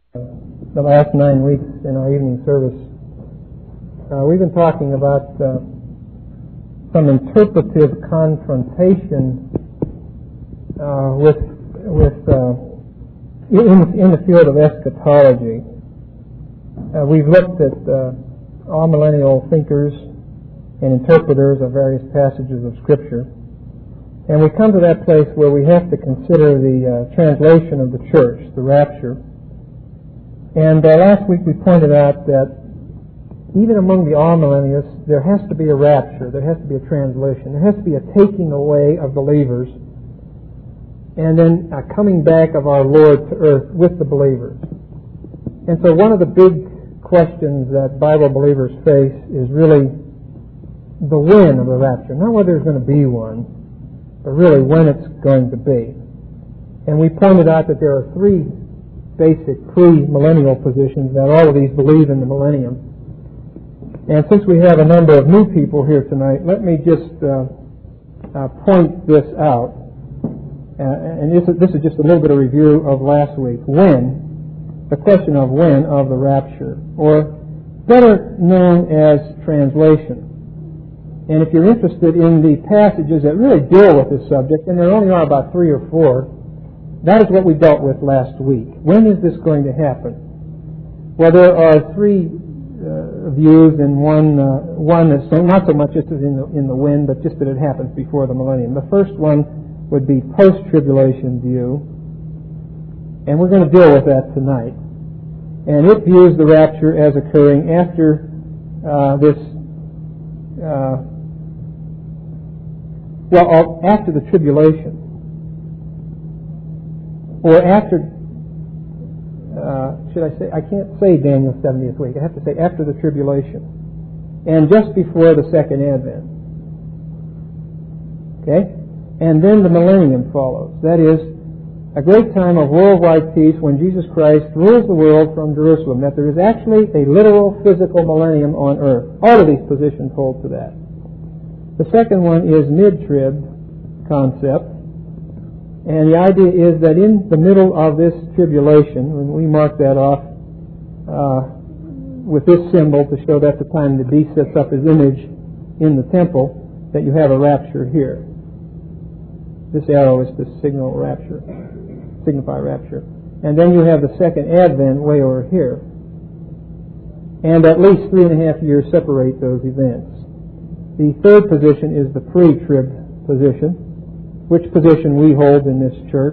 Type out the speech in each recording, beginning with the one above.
The last 9 weeks in our evening service, we've been talking about some interpretive confrontation in the field of eschatology. We've looked at all millennial thinkers and interpreters of various passages of Scripture, and we come to that place where we have to consider the translation of the church, the rapture. And last week we pointed out that even among the all-millennialists, there has to be a rapture, there has to be a translation, there has to be a taking away of believers, and then a coming back of our Lord to earth with the believers. And so one of the big questions that Bible believers face is really the when of the rapture. Not whether there's going to be one, but really when it's going to be. And we pointed out that there are three basic pre-millennial positions that all of these believe in the millennium. And since we have a number of new people here tonight, let me just point this out. And this is just a little bit of review of last week. When, the question of when of the rapture, or better known as translation. And if you're interested in the passages that really deal with this subject, and there only are about 3 or 4, that is what we dealt with last week. When is this going to happen? Well, there are 3 views, and one is not so much just as in the when, but just that it happens before the millennium. The first one would be post-tribulation view, and we're going to deal with that tonight. And it views the rapture as occurring after after the tribulation. Or after, should I say, I can't say Daniel's 70th week. I have to say after the tribulation. And just before the second advent. Okay? And then the millennium follows. That is, a great time of worldwide peace when Jesus Christ rules the world from Jerusalem. That there is actually a literal physical millennium on earth. All of these positions hold to that. The second one is mid-trib concept. And the idea is that in the middle of this tribulation, when we mark that off with this symbol to show that's the time the beast sets up his image in the temple, that you have a rapture here. This arrow is to signify rapture. And then you have the second advent way over here. And at least 3.5 years separate those events. The third position is the pre-trib position, which position we hold in this church,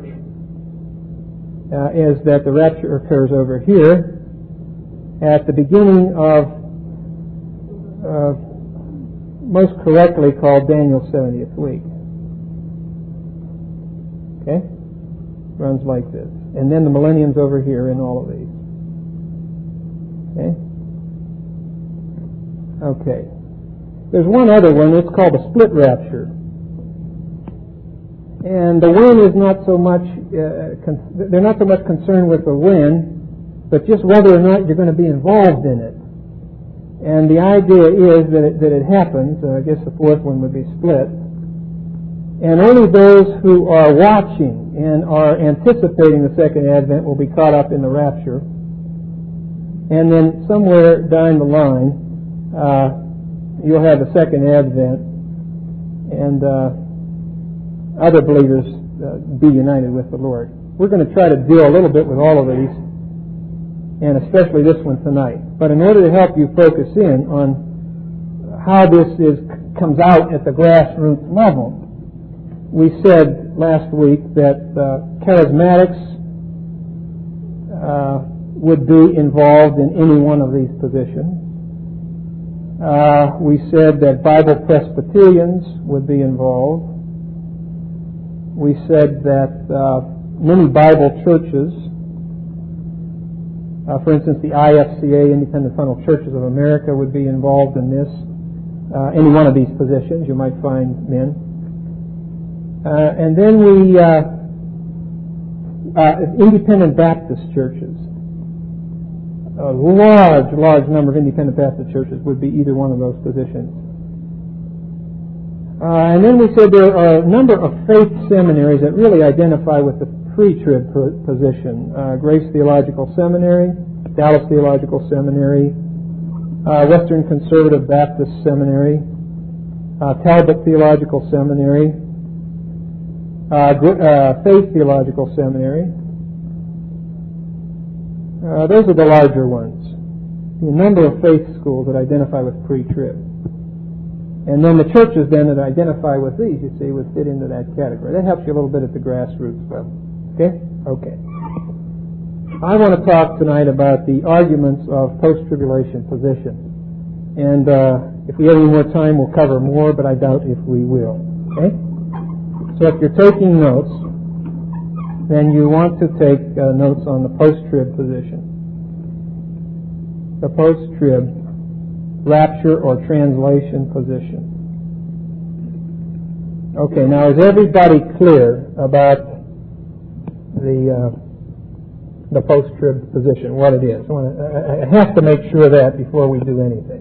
is that the rapture occurs over here at the beginning of, most correctly called Daniel's 70th week. Okay? Runs like this. And then the millennium's over here in all of these. Okay? Okay. There's one other one, it's called the split rapture. And the when is not so much, they're not so much concerned with the when, but just whether or not you're going to be involved in it. And the idea is that it happens, I guess the fourth one would be split, and only those who are watching and are anticipating the second advent will be caught up in the rapture. And then somewhere down the line, you'll have the second advent, and other believers be united with the Lord. We're going to try to deal a little bit with all of these, and especially this one tonight. But in order to help you focus in on how this comes out at the grassroots level, we said last week that charismatics would be involved in any one of these positions. We said that Bible Presbyterians would be involved. We said that many Bible churches, for instance, the IFCA, Independent Fundamental Churches of America, would be involved in this. Any one of these positions, you might find men. And then we, Independent Baptist churches. A large number of Independent Baptist churches would be either one of those positions. And then we said there are a number of faith seminaries that really identify with the pre-trib position. Grace Theological Seminary, Dallas Theological Seminary, Western Conservative Baptist Seminary, Talbot Theological Seminary, Faith Theological Seminary. Those are the larger ones. The number of faith schools that identify with pre-trib. And then the churches then that identify with these, you see, would fit into that category. That helps you a little bit at the grassroots level. Okay? Okay. I want to talk tonight about the arguments of post-tribulation position. And if we have any more time, we'll cover more, but I doubt if we will. Okay? So if you're taking notes, then you want to take notes on the post-trib position. The post-trib rapture or translation position. Okay, now is everybody clear about the post-trib position, what it is? I have to make sure of that before we do anything.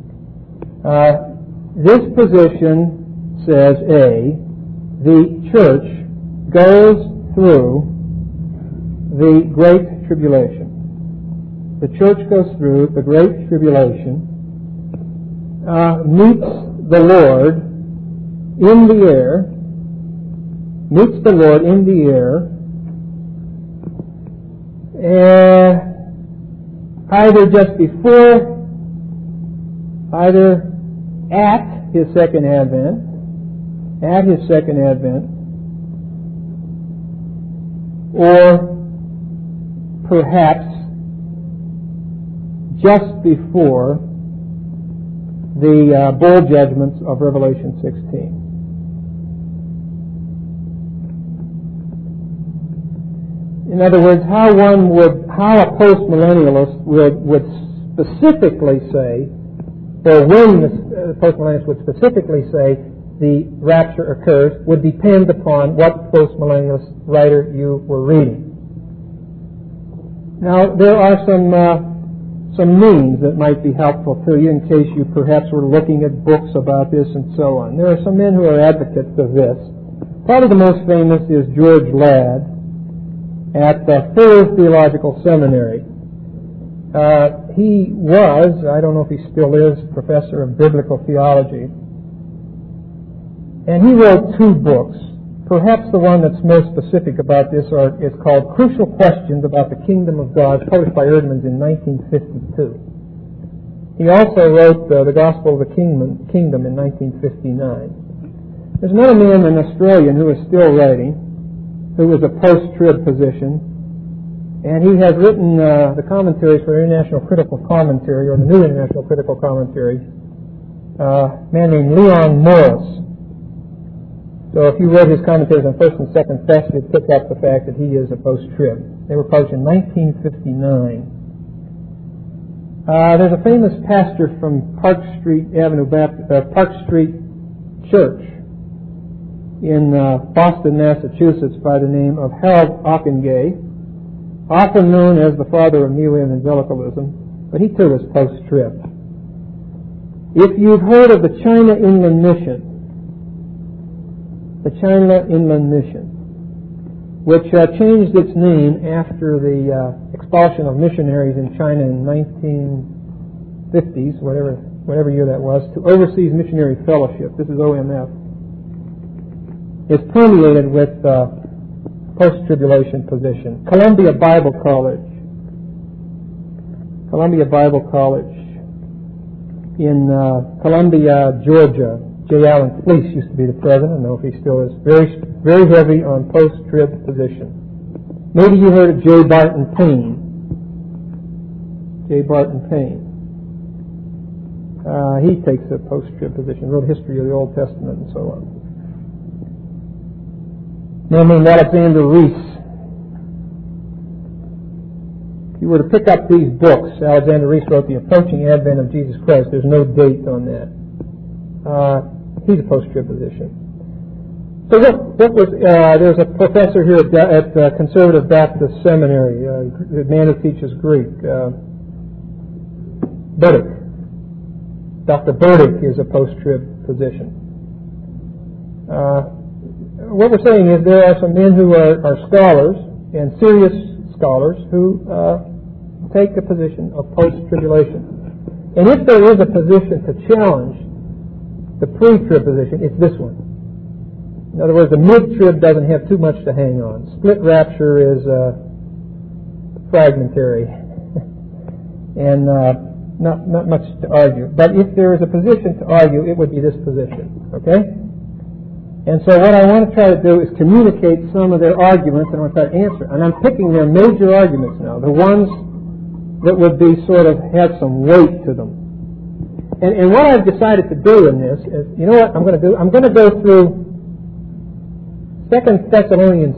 This position says, A, the church goes through the Great Tribulation. The church goes through the Great Tribulation, meets the Lord in the air, either just before, either at His second advent, or perhaps just before the bowl judgments of Revelation 16. In other words, how a postmillennialist would specifically say, or when the postmillennialist would specifically say the rapture occurs, would depend upon what postmillennialist writer you were reading. Now, there are some means that might be helpful to you in case you perhaps were looking at books about this and so on. There are some men who are advocates of this. Probably the most famous is George Ladd at Fuller Theological Seminary. He was, I don't know if he still is, professor of biblical theology. And he wrote 2 books. Perhaps the one that's most specific about this is called Crucial Questions About the Kingdom of God, published by Eerdmans in 1952. He also wrote The Gospel of the Kingdom in 1959. There's another man, an Australian, who is still writing, who was a post-trib position, and he has written the commentaries for International Critical Commentary, or the New International Critical Commentary, a man named Leon Morris. So if you read his commentaries on 1st and 2nd Thess, you'd pick up the fact that he is a post-trib. They were published in 1959. There's a famous pastor from Park Street Church in Boston, Massachusetts, by the name of Harold Ockenga, often known as the father of neo-evangelicalism, but he too was post-trib. If you've heard of the China Inland Mission, which changed its name after the expulsion of missionaries in China in 1950s, whatever year that was, to Overseas Missionary Fellowship. This is OMF. It's permeated with post-tribulation position. Columbia Bible College in Columbia, Georgia. J. Allen Fleece used to be the president. I don't know if he still is. Very, very heavy on post-trib position. Maybe you heard of J. Barton Payne. He takes a post-trib position. Wrote history of the Old Testament and so on. Man named Alexander Reese. If you were to pick up these books, Alexander Reese wrote The Approaching Advent of Jesus Christ. There's no date on that. He's a post-trib position. So there's a professor here at Conservative Baptist Seminary, a man who teaches Greek, Burdick. Dr. Burdick is a post-trib position. what we're saying is there are some men who are scholars, and serious scholars, who take the position of post-tribulation. And if there is a position to challenge the pre-trib position, it's this one. In other words, the mid-trib doesn't have too much to hang on. Split rapture is fragmentary and not much to argue. But if there is a position to argue, it would be this position. Okay? And so what I want to try to do is communicate some of their arguments, and I want to try to answer. And I'm picking their major arguments now, the ones that would be sort of have some weight to them. And what I've decided to do in this is, you know what I'm going to do? I'm going to go through 2 Thessalonians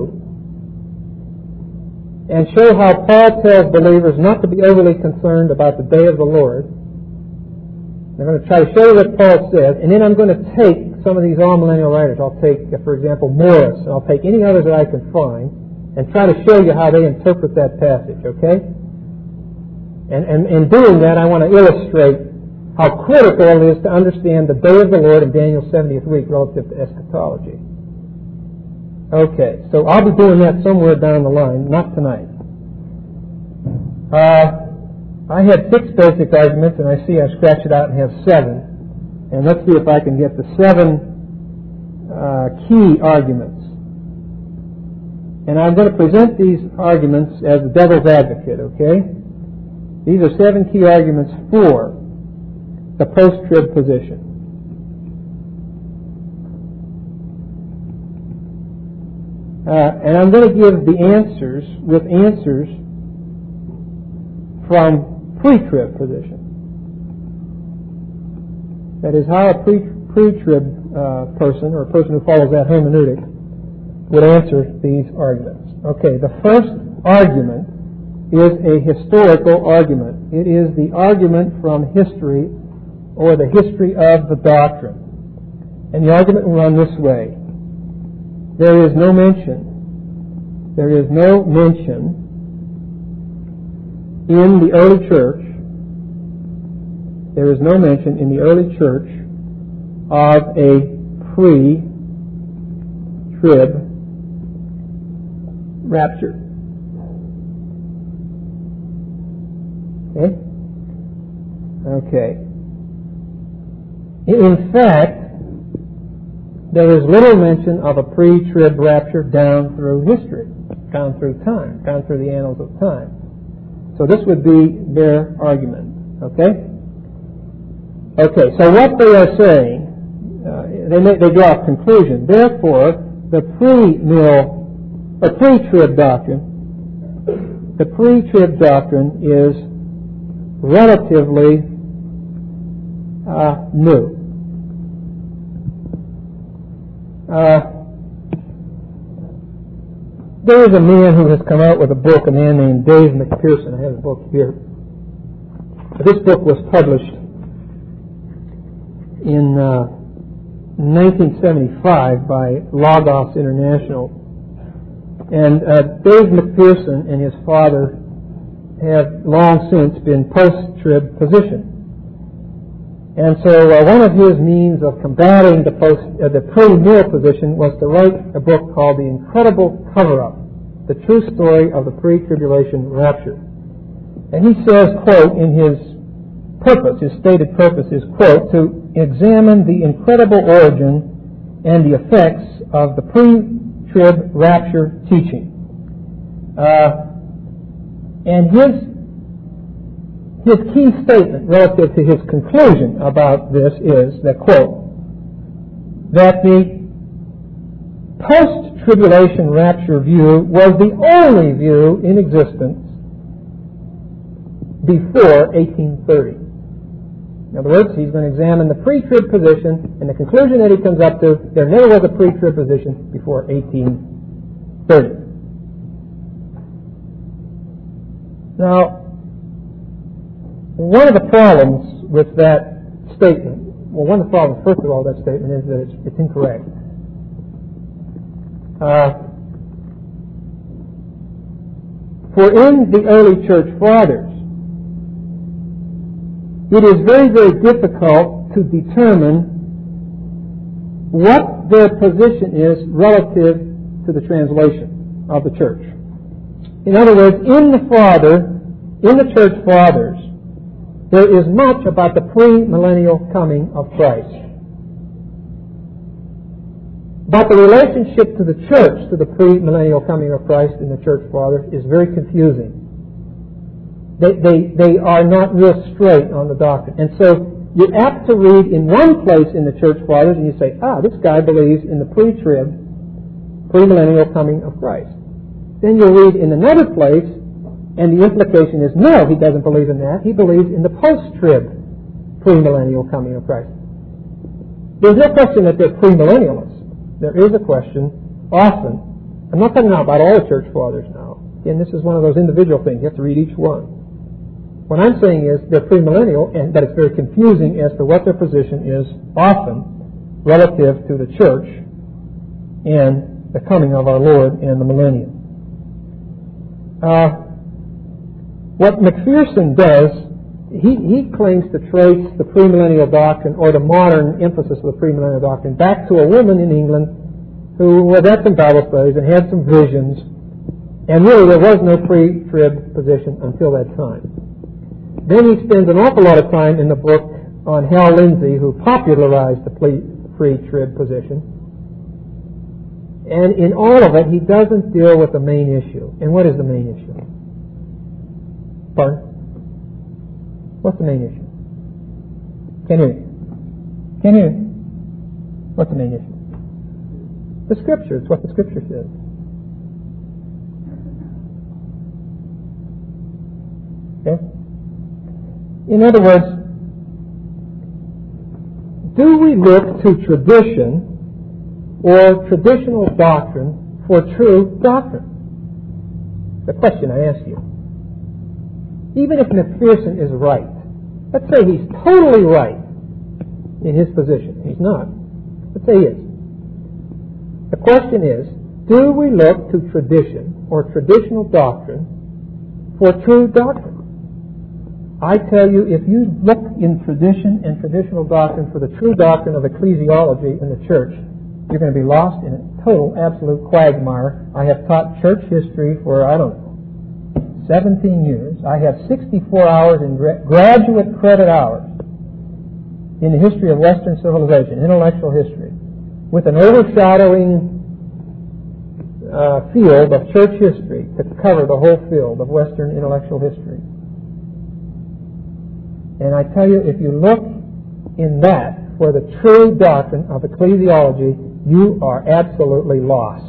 2 and show how Paul tells believers not to be overly concerned about the day of the Lord. I'm going to try to show you what Paul says, and then I'm going to take some of these all-millennial writers. I'll take, for example, Morris, and I'll take any others that I can find, and try to show you how they interpret that passage, okay? And in doing that, I want to illustrate how critical it is to understand the day of the Lord in Daniel's 70th week relative to eschatology. Okay, so I'll be doing that somewhere down the line, not tonight. I had 6 basic arguments, and I see I scratched it out and have 7. And let's see if I can get the 7 key arguments. And I'm going to present these arguments as the devil's advocate, okay? These are 7 key arguments for the post-trib position. And I'm going to give the answers with answers from pre-trib position. That is, how a pre-trib person, or a person who follows that hermeneutic, would answer these arguments. Okay, the first argument is a historical argument. It is the argument from history, or the history of the doctrine. And the argument will run this way. There is no mention in the early church, there is no mention in the early church of a pre-trib rapture. Okay. In fact, there is little mention of a pre-trib rapture down through history, down through time, down through the annals of time. So this would be their argument. Okay? Okay, so what they are saying, they draw a conclusion. Therefore, the pre-trib doctrine is relatively new. There is a man who has come out with a book, a man named Dave McPherson. I have the book here. This book was published in 1975 by Logos International. And Dave McPherson and his father have long since been post-trib position. And so one of his means of combating the pre-mill position was to write a book called The Incredible Cover-Up, the true story of the pre-tribulation rapture. And he says, quote, in his purpose, his stated purpose is, quote, to examine the incredible origin and the effects of the pre-trib rapture teaching. And his key statement relative to his conclusion about this is that, quote, that the post-tribulation rapture view was the only view in existence before 1830. In other words, he's going to examine the pre-trib position, and the conclusion that he comes up to, there never was a pre-trib position before 1830. Now, one of the problems with that statement, well, one of the problems, first of all, with that statement is that it's incorrect. For in the early church fathers, it is very, very difficult to determine what what their position is relative to the translation of the church. In other words, in the church fathers, there is much about the premillennial coming of Christ. But the relationship to the church, to the premillennial coming of Christ in the church fathers, is very confusing. They are not real straight on the doctrine. And so you're apt to read in one place in the church fathers and you say, this guy believes in the pre-trib, premillennial coming of Christ. Then you'll read in another place and the implication is, no, he doesn't believe in that. He believes in the post-trib, premillennial coming of Christ. There's no question that they're premillennialists. There is a question, often. I'm not talking now about all the church fathers now. Again, this is one of those individual things. You have to read each one. What I'm saying is they're premillennial, and that it's very confusing as to what their position is often relative to the church and the coming of our Lord and the millennium. What McPherson does, he claims to trace the premillennial doctrine or the modern emphasis of the premillennial doctrine back to a woman in England who was at some Bible studies and had some visions, and really there was no pre-trib position until that time. Then he spends an awful lot of time in the book on Hal Lindsey, who popularized the pre-trib position. And in all of it, he doesn't deal with the main issue. And what is the main issue? Pardon? What's the main issue? Can't hear you. What's the main issue? The Scripture. It's what the Scripture says. Okay? In other words, do we look to tradition or traditional doctrine for true doctrine? The question I ask you. Even if McPherson is right, let's say he's totally right in his position. He's not. Let's say he is. The question is, do we look to tradition or traditional doctrine for true doctrine? I tell you, if you look in tradition and traditional doctrine for the true doctrine of ecclesiology in the church, you're going to be lost in a total, absolute quagmire. I have taught church history for, 17 years. I have 64 hours in graduate credit hours in the history of Western civilization, intellectual history, with an overshadowing field of church history to cover the whole field of Western intellectual history. And I tell you, if you look in that for the true doctrine of ecclesiology, you are absolutely lost.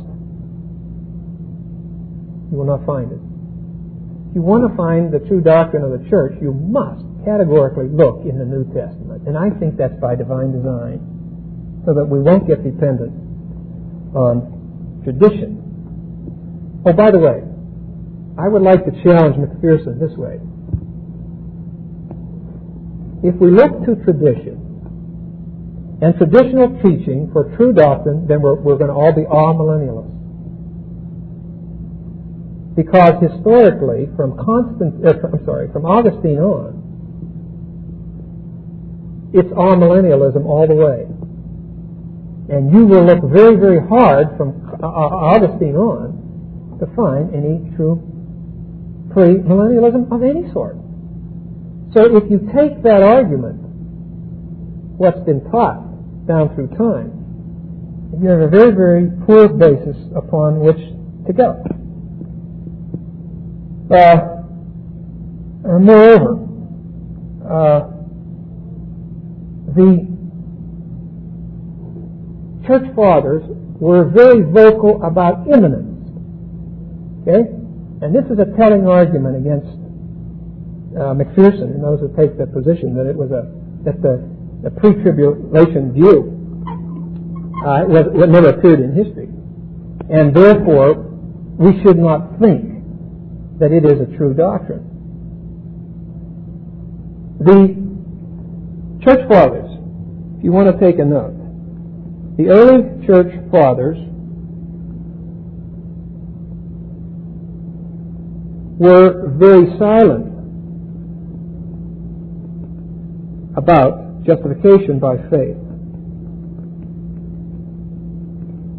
You will not find it. If you want to find the true doctrine of the church, you must categorically look in the New Testament. And I think that's by divine design, so that we won't get dependent on tradition. Oh, by the way, I would like to challenge McPherson this way. If we look to tradition and traditional teaching for true doctrine, then we're going to all be amillennialists. Because historically, from Augustine on, it's amillennialism all the way. And you will look very, very hard from Augustine on to find any true premillennialism of any sort. So if you take that argument, what's been taught down through time, you have a very, very poor basis upon which to go. Moreover, the church fathers were very vocal about imminence. Okay? And this is a telling argument against McPherson and those who take that position that it was that the pre-tribulation view it never appeared in history, and therefore we should not think that it is a true doctrine. The church fathers, if you want to take a note, the early church fathers were very silent about justification by faith.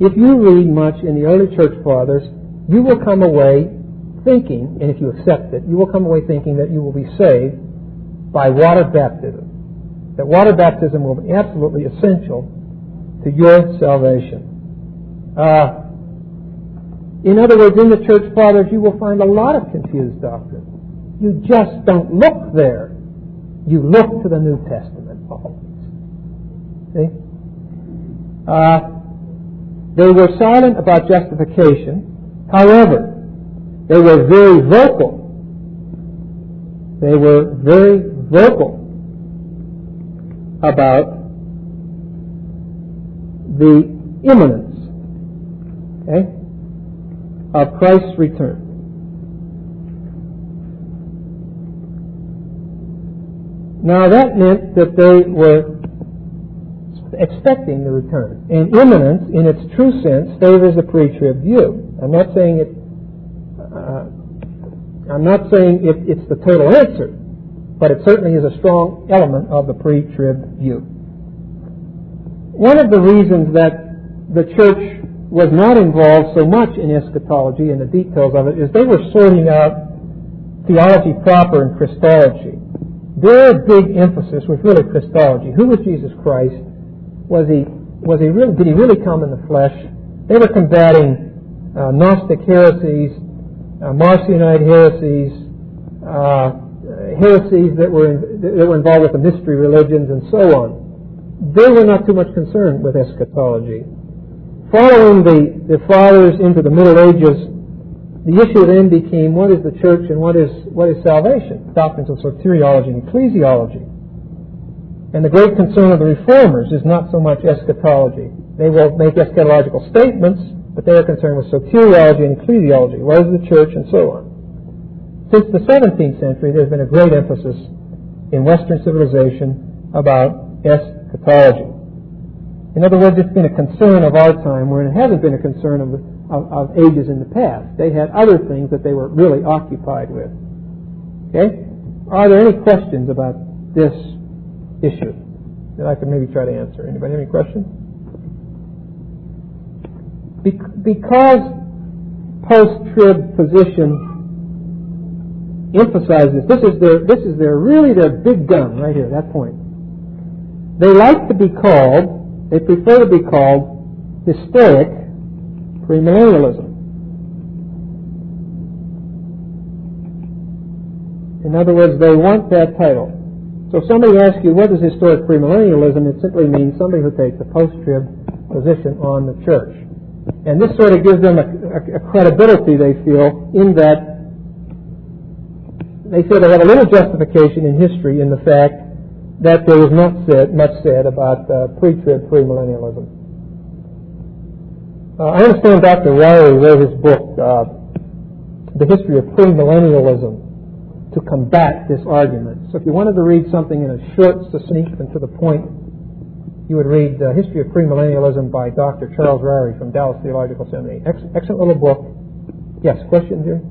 if you read much in the early church fathers, you will come away thinking, and if you accept it, you will come away thinking that you will be saved by water baptism. That water baptism will be absolutely essential to your salvation. In other words, in the church fathers, you will find a lot of confused doctrine. You just don't look there. You look to the New Testament always. See? They were silent about justification. However, they were very vocal. They were very vocal about the imminence, okay, of Christ's return. Now that meant that they were expecting the return. And imminence, in its true sense, favors a pre-trib view. I'm not saying it's the total answer, but it certainly is a strong element of the pre-trib view. One of the reasons that the church was not involved so much in eschatology and the details of it is they were sorting out theology proper and Christology. Their big emphasis was really Christology. Who was Jesus Christ? Did he really come in the flesh? They were combating Gnostic heresies, Marcionite heresies, heresies that were involved with the mystery religions and so on. They were not too much concerned with eschatology. Following the fathers into the Middle Ages, the issue then became what is the church and what is salvation? Doctrines of soteriology and ecclesiology. And the great concern of the reformers is not so much eschatology. They will make eschatological statements, but they are concerned with soteriology and ecclesiology. What is the church and so on. Since the 17th century, there's been a great emphasis in Western civilization about eschatology. In other words, it's been a concern of our time, where it hasn't been a concern of ages in the past. They had other things that they were really occupied with. Okay? Are there any questions about this issue that I could maybe try to answer? Anybody have any questions? Because post-trib position emphasizes this is their big gun right here, that point. They prefer to be called historic premillennialism. In other words, they want that title. So if somebody asks you, what is historic premillennialism, it simply means somebody who takes a post-trib position on the church. And this sort of gives them a credibility, they feel, in that they feel they have a little justification in history in the fact that there was not much said about pre-trib premillennialism. I understand Dr. Ryrie wrote his book, The History of Premillennialism, to combat this argument. So if you wanted to read something in a short, succinct, and to the point, you would read The History of Premillennialism by Dr. Charles Ryrie from Dallas Theological Seminary. Excellent little book. Yes, question here?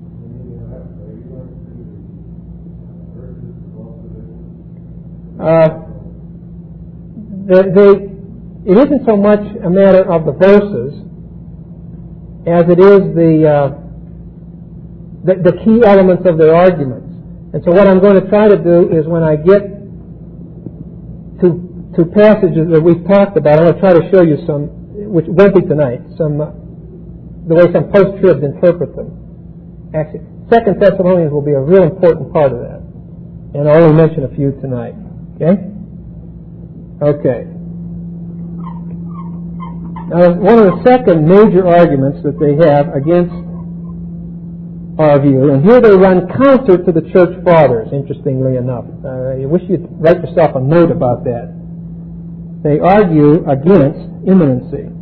It isn't so much a matter of the verses as it is the key elements of their arguments. And so what I'm going to try to do is when I get to passages that we've talked about, I'm going to try to show you some, which won't be tonight, the way some post-tribs interpret them. Actually, 2 Thessalonians will be a real important part of that. And I'll only mention a few tonight. Okay. Now, one of the second major arguments that they have against our view, and here they run counter to the church fathers, interestingly enough. I wish you'd write yourself a note about that. They argue against imminency.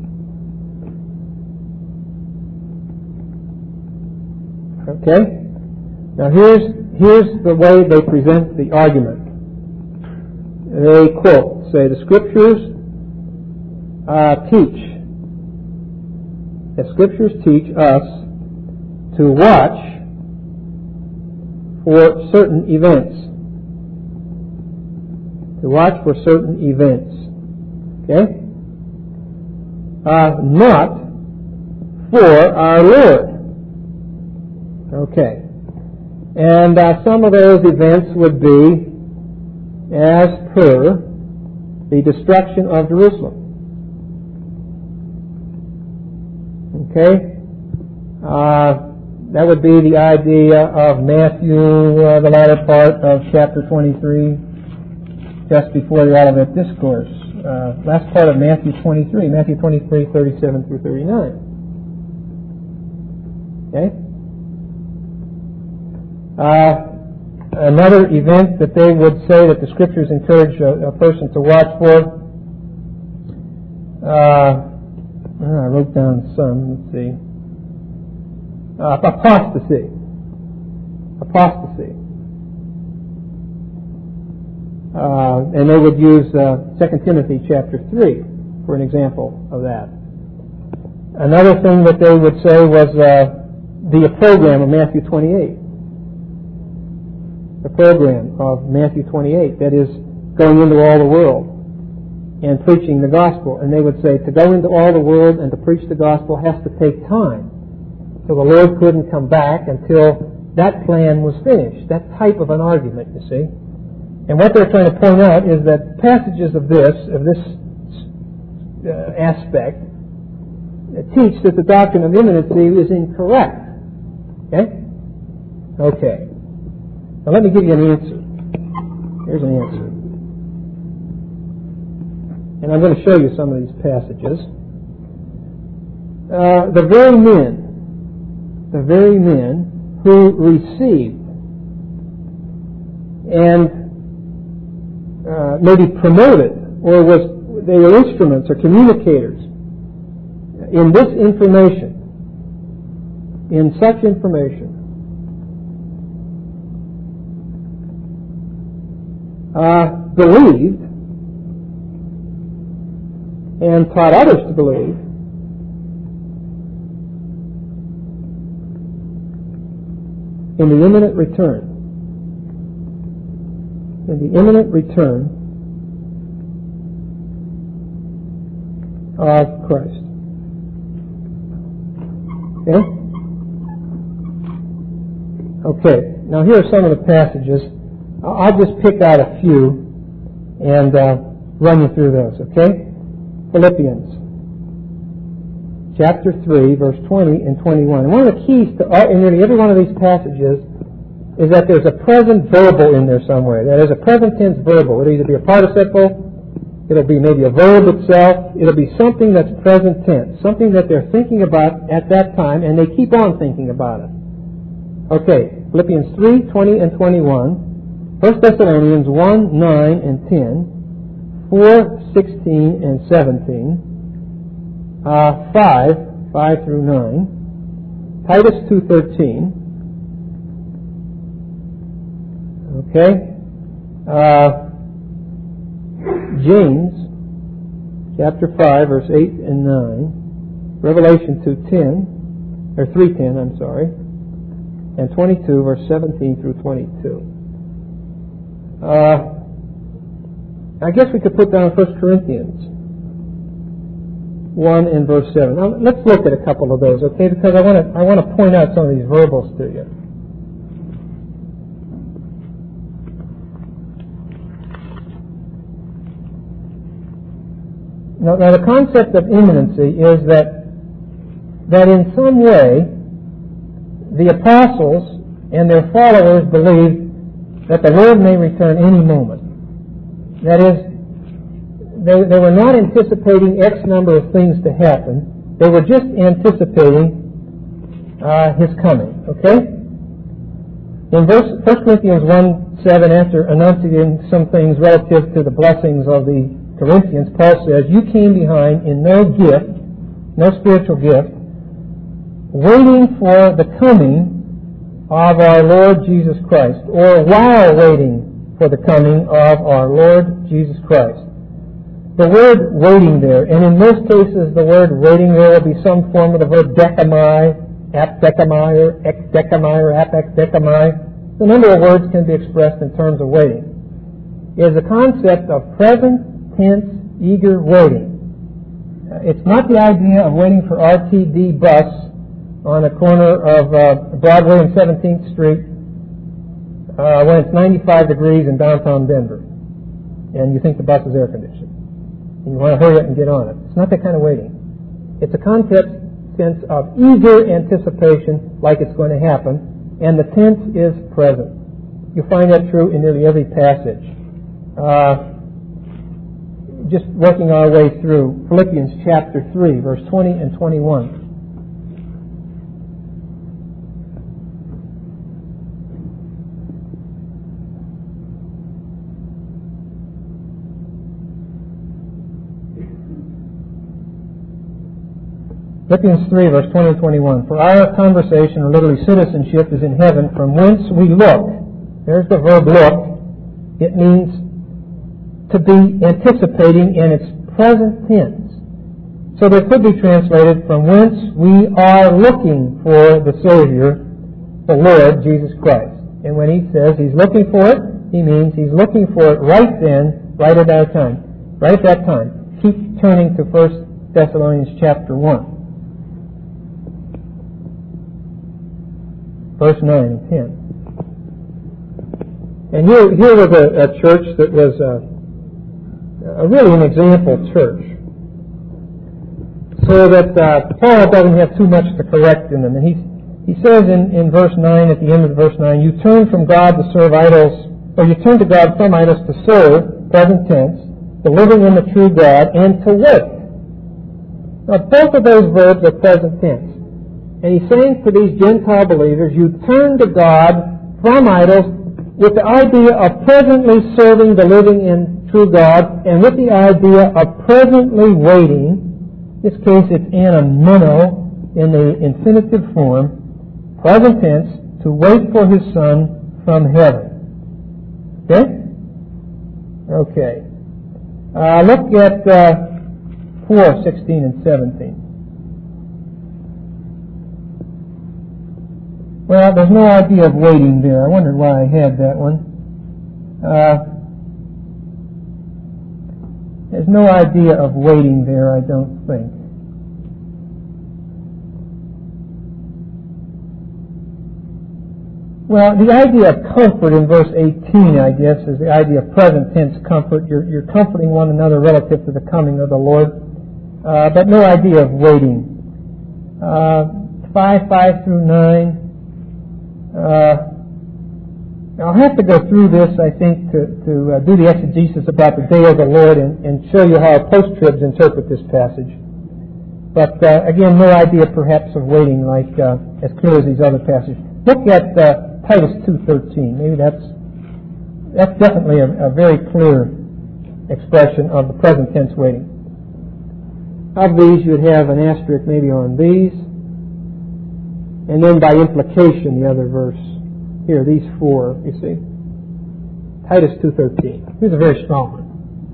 Okay? Now here's the way they present the argument. They quote, say, the Scriptures teach us to watch for certain events. To watch for certain events. Okay? not for our Lord. Okay. And some of those events would be as per the destruction of Jerusalem. Okay? That would be the idea of Matthew, the latter part of chapter 23, just before the Olivet Discourse. Last part of Matthew 23, 37 through 39. Okay? Another event that they would say that the Scriptures encourage a person to watch for, I wrote down some, let's see. Apostasy. And they would use 2 Timothy chapter 3 for an example of that. Another thing that they would say was the program of Matthew 28. The program of Matthew 28, that is, going into all the world and preaching the gospel. And they would say to go into all the world and to preach the gospel has to take time. So the Lord couldn't come back until that plan was finished. That type of an argument, you see. And what they're trying to point out is that passages of this aspect teach that the doctrine of imminency is incorrect. Okay? Okay. Now let me give you an answer. Here's an answer. And I'm going to show you some of these passages. The very men who received and maybe promoted, or they were instruments or communicators in this information, in such information, believed and taught others to believe in the imminent return. In the imminent return of Christ. Okay? Okay. Now here are some of the passages. I'll just pick out a few and run you through those, okay? Philippians chapter 3, verse 20 and 21. And one of the keys to in nearly every one of these passages is that there's a present verbal in there somewhere. That is a present tense verbal. It'll either be a participle, it'll be maybe a verb itself, it'll be something that's present tense, something that they're thinking about at that time, and they keep on thinking about it. Okay, Philippians 3, 20 and 21, 1 Thessalonians 1, 9 and 10, 4, 16 and 17, 5 through 9, Titus 2:13, okay, James chapter 5, verse 8 and 9, Revelation 2:10, or 3:10, I'm sorry, and 22, verse 17 through 22. I guess we could put down 1 Corinthians 1 and verse 7. Now, let's look at a couple of those, okay? Because I want to point out some of these verbals to you. Now the concept of imminency is that in some way the apostles and their followers believed that the Lord may return any moment. That is, they were not anticipating X number of things to happen. They were just anticipating His coming. Okay? In 1 Corinthians 1:7, after enunciating some things relative to the blessings of the Corinthians, Paul says, "You came behind in no gift, no spiritual gift, waiting for the coming of our Lord Jesus Christ," or while waiting for the coming of our Lord Jesus Christ. The word waiting there, and in most cases the word waiting there will be some form of the verb dekamai, apdekamai, or ekdekamai, or apekdekamai. The number of words can be expressed in terms of waiting. It is a concept of present tense, eager waiting. It's not the idea of waiting for RTD bus on the corner of Broadway and 17th Street when it's 95 degrees in downtown Denver and you think the bus is air conditioned and you want to hurry up and get on it. It's not that kind of waiting. It's a sense of eager anticipation like it's going to happen, and the tense is present. You find that true in nearly every passage. Just working our way through Philippians chapter 3, verse 20 and 21. Philippians 3, verse 20 and 21. For our conversation, or literally citizenship, is in heaven, from whence we look. There's the verb look. It means to be anticipating in its present tense. So that could be translated, from whence we are looking for the Savior, the Lord Jesus Christ. And when he says he's looking for it, he means he's looking for it right then, right at that time. Right at that time. Keep turning to 1 Thessalonians chapter 1. Verse 9 and 10. And here was a church that was really an example church. So that Paul doesn't have too much to correct in them. And he says in verse 9, at the end of verse 9, you turn from God to serve idols, or you turn to God from idols to serve, present tense, the living and the true God, and to wait. Now both of those verbs are present tense. And he's saying for these Gentile believers, you turn to God from idols with the idea of presently serving the living and true God, and with the idea of presently waiting. In this case, it's anameno in the infinitive form, present tense, to wait for his Son from heaven. Okay? Okay. Look at 4:16 and 17. Well, there's no idea of waiting there. I wondered why I had that one. There's no idea of waiting there, I don't think. Well, the idea of comfort in verse 18, I guess, is the idea of present tense comfort. You're comforting one another relative to the coming of the Lord, but no idea of waiting. 5 through 9. I'll have to go through this, I think, to do the exegesis about the day of the Lord and show you how post-tribs interpret this passage. But again, no idea perhaps of waiting like as clear as these other passages. Look at Titus 2:13. Maybe that's definitely a very clear expression of the present tense waiting. Of these, you'd have an asterisk maybe on these. And then by implication, the other verse. Here, these four, you see. Titus 2:13. Here's a very strong one.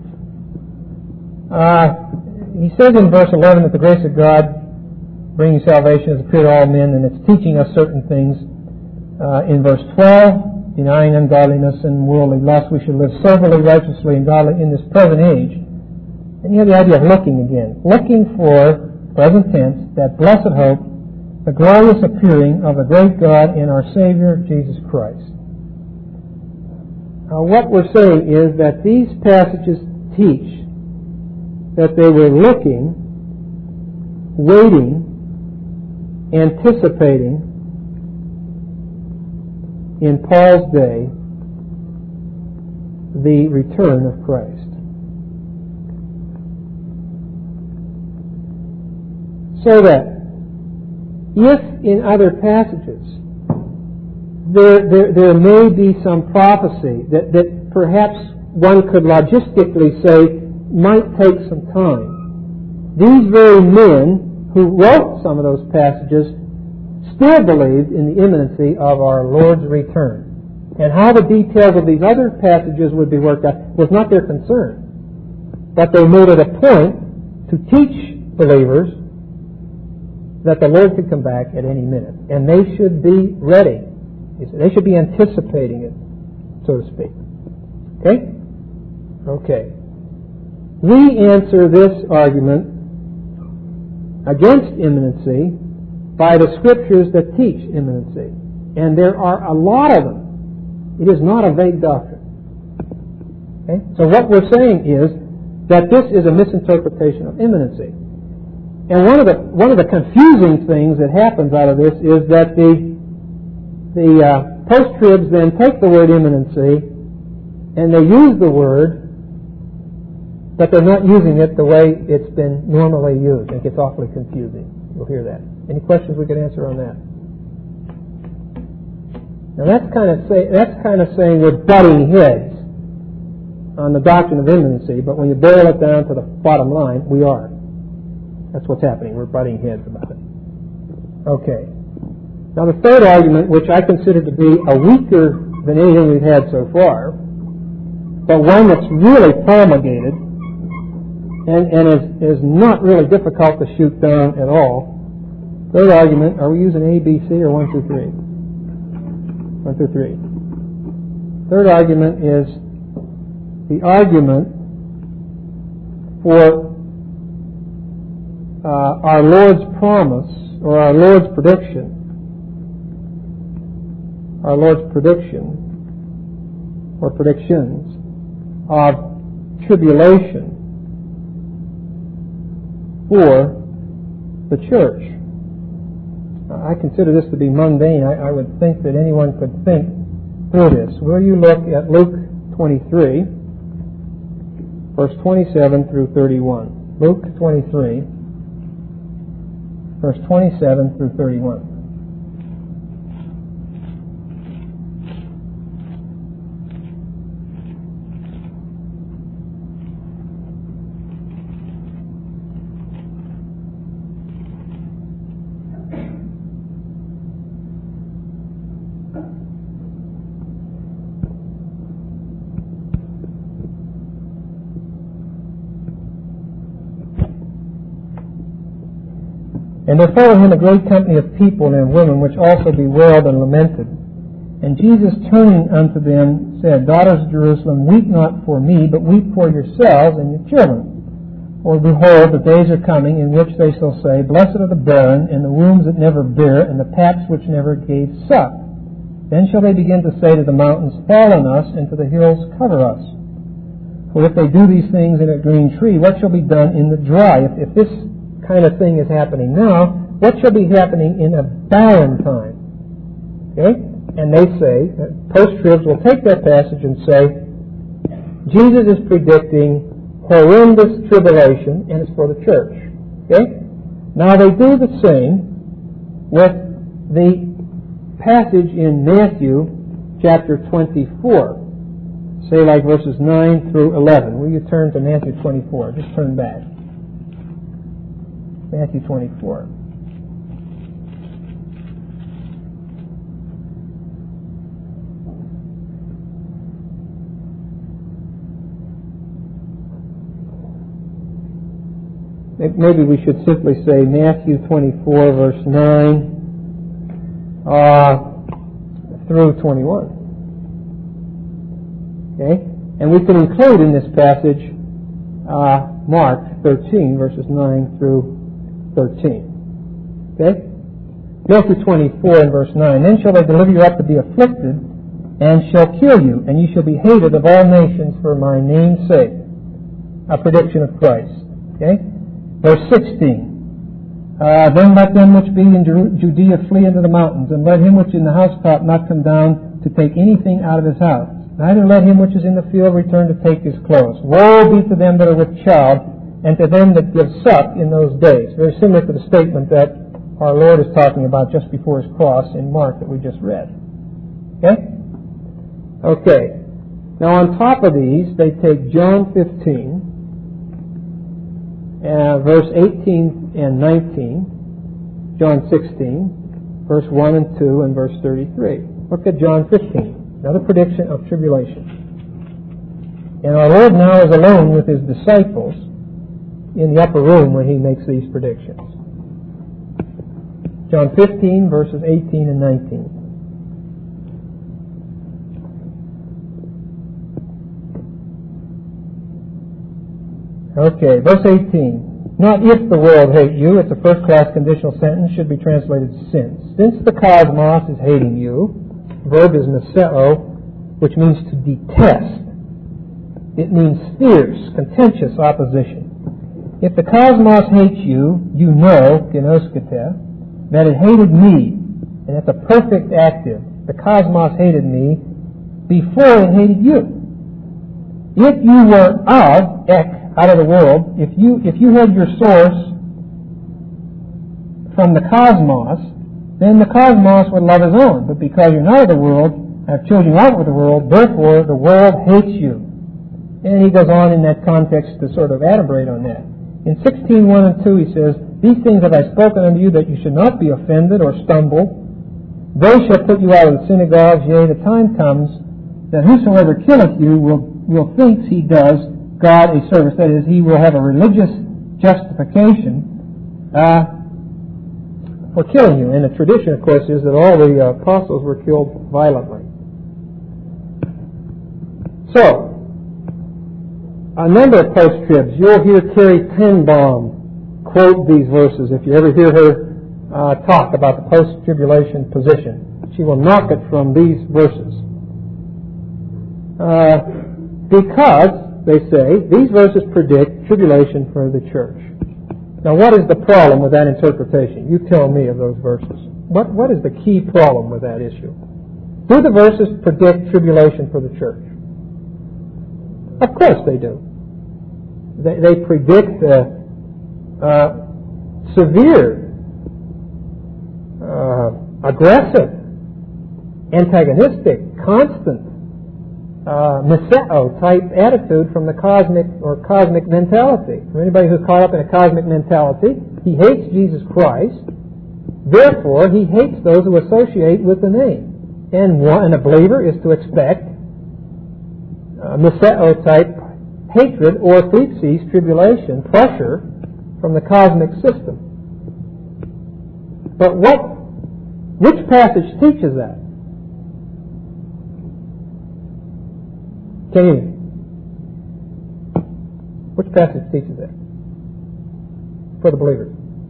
He says in verse 11 that the grace of God bringing salvation has appeared to all men, and it's teaching us certain things. In verse 12, denying ungodliness and worldly lust, we should live soberly, righteously, and godly in this present age. And you have the idea of looking again. Looking for, present tense, that blessed hope, the glorious appearing of the great God and our Savior, Jesus Christ. Now, what we're saying is that these passages teach that they were looking, waiting, anticipating, in Paul's day, the return of Christ. So that if in other passages there may be some prophecy that perhaps one could logistically say might take some time, these very men who wrote some of those passages still believed in the imminency of our Lord's return. And how the details of these other passages would be worked out was not their concern. But they made it a point to teach believers that the Lord could come back at any minute. And they should be ready. They should be anticipating it, so to speak. Okay? Okay. We answer this argument against imminency by the Scriptures that teach imminency. And there are a lot of them. It is not a vague doctrine. Okay? So what we're saying is that this is a misinterpretation of imminency. And one of the confusing things that happens out of this is that the post-tribs then take the word imminency and they use the word, but they're not using it the way it's been normally used. It gets awfully confusing. You'll hear that. Any questions we could answer on that? Now that's kind of saying we're butting heads on the doctrine of imminency, but when you boil it down to the bottom line, we are. That's what's happening. We're butting heads about it. Okay. Now the third argument, which I consider to be a weaker than anything we've had so far, but one that's really promulgated and is not really difficult to shoot down at all. Third argument, are we using A, B, C, or 1 through 3? 1 through 3. Third argument is the argument for our Lord's promise, or our Lord's prediction. Our Lord's prediction, or predictions, of tribulation for the church. I consider this to be mundane. I would think that anyone could think through this. Will you look at Luke 23, verse 27 through 31. Luke 23, verse 27 through 31. And there followed him a great company of people and women, which also bewailed and lamented. And Jesus, turning unto them, said, Daughters of Jerusalem, weep not for me, but weep for yourselves and your children. For behold, the days are coming in which they shall say, Blessed are the barren, and the wombs that never bare, and the paps which never gave suck. Then shall they begin to say to the mountains, Fall on us, and to the hills, Cover us. For if they do these things in a green tree, what shall be done in the dry? If this kind of thing is happening now, what shall be happening in a barren time? Okay? And they say, post-tribs will take that passage and say, Jesus is predicting horrendous tribulation, and it's for the church. Okay? Now they do the same with the passage in Matthew chapter 24. Say like verses 9 through 11. Will you turn to Matthew 24? Just turn back. Matthew 24. Maybe we should simply say Matthew 24, verse 9 through 21. Okay? And we can include in this passage Mark 13, verses 9 through 13. Okay? Matthew 24 and verse 9. Then shall they deliver you up to be afflicted, and shall kill you, and you shall be hated of all nations for my name's sake. A prediction of Christ. Okay? Verse 16. Then let them which be in Judea flee into the mountains, and let him which is in the housetop not come down to take anything out of his house. Neither let him which is in the field return to take his clothes. Woe be to them that are with child, and to them that give suck in those days. Very similar to the statement that our Lord is talking about just before his cross in Mark that we just read. Okay? Okay. Now on top of these, they take John 15, verse 18 and 19, John 16, verse 1 and 2, and verse 33. Look at John 15, another prediction of tribulation. And our Lord now is alone with his disciples in the upper room when he makes these predictions. John 15, verses 18 and 19. Okay, verse 18. Not if the world hate you. It's a first-class conditional sentence. Should be translated since. Since the cosmos is hating you, verb is neseo, which means to detest. It means fierce, contentious opposition. If the cosmos hates you, you know, genoskete, that it hated me. And it's a perfect active. The cosmos hated me before it hated you. If you were of, out of the world, if you had your source from the cosmos, then the cosmos would love his own. But because you're not of the world, I've chosen you out of the world, therefore the world hates you. And he goes on in that context to sort of elaborate on that. In 16:1 and 2 he says, These things have I spoken unto you, that you should not be offended or stumble. They shall put you out of the synagogues, yea, the time comes that whosoever killeth you will think he does God a service. That is, he will have a religious justification for killing you. And the tradition, of course, is that all the apostles were killed violently. So, a number of post-tribs, you'll hear Terry Penbaum quote these verses if you ever hear her talk about the post-tribulation position. She will knock it from these verses. Because, they say, these verses predict tribulation for the church. Now, what is the problem with that interpretation? You tell me of those verses. What is the key problem with that issue? Do the verses predict tribulation for the church? Of course they do. They predict severe, aggressive, antagonistic, constant, neseo type attitude from the cosmic mentality. For anybody who's caught up in a cosmic mentality, he hates Jesus Christ. Therefore, he hates those who associate with the name. And a believer is to expect neseo type hatred or thlipsis, tribulation, pressure from the cosmic system. But which passage teaches that? Can you? Which passage teaches that? For the believer.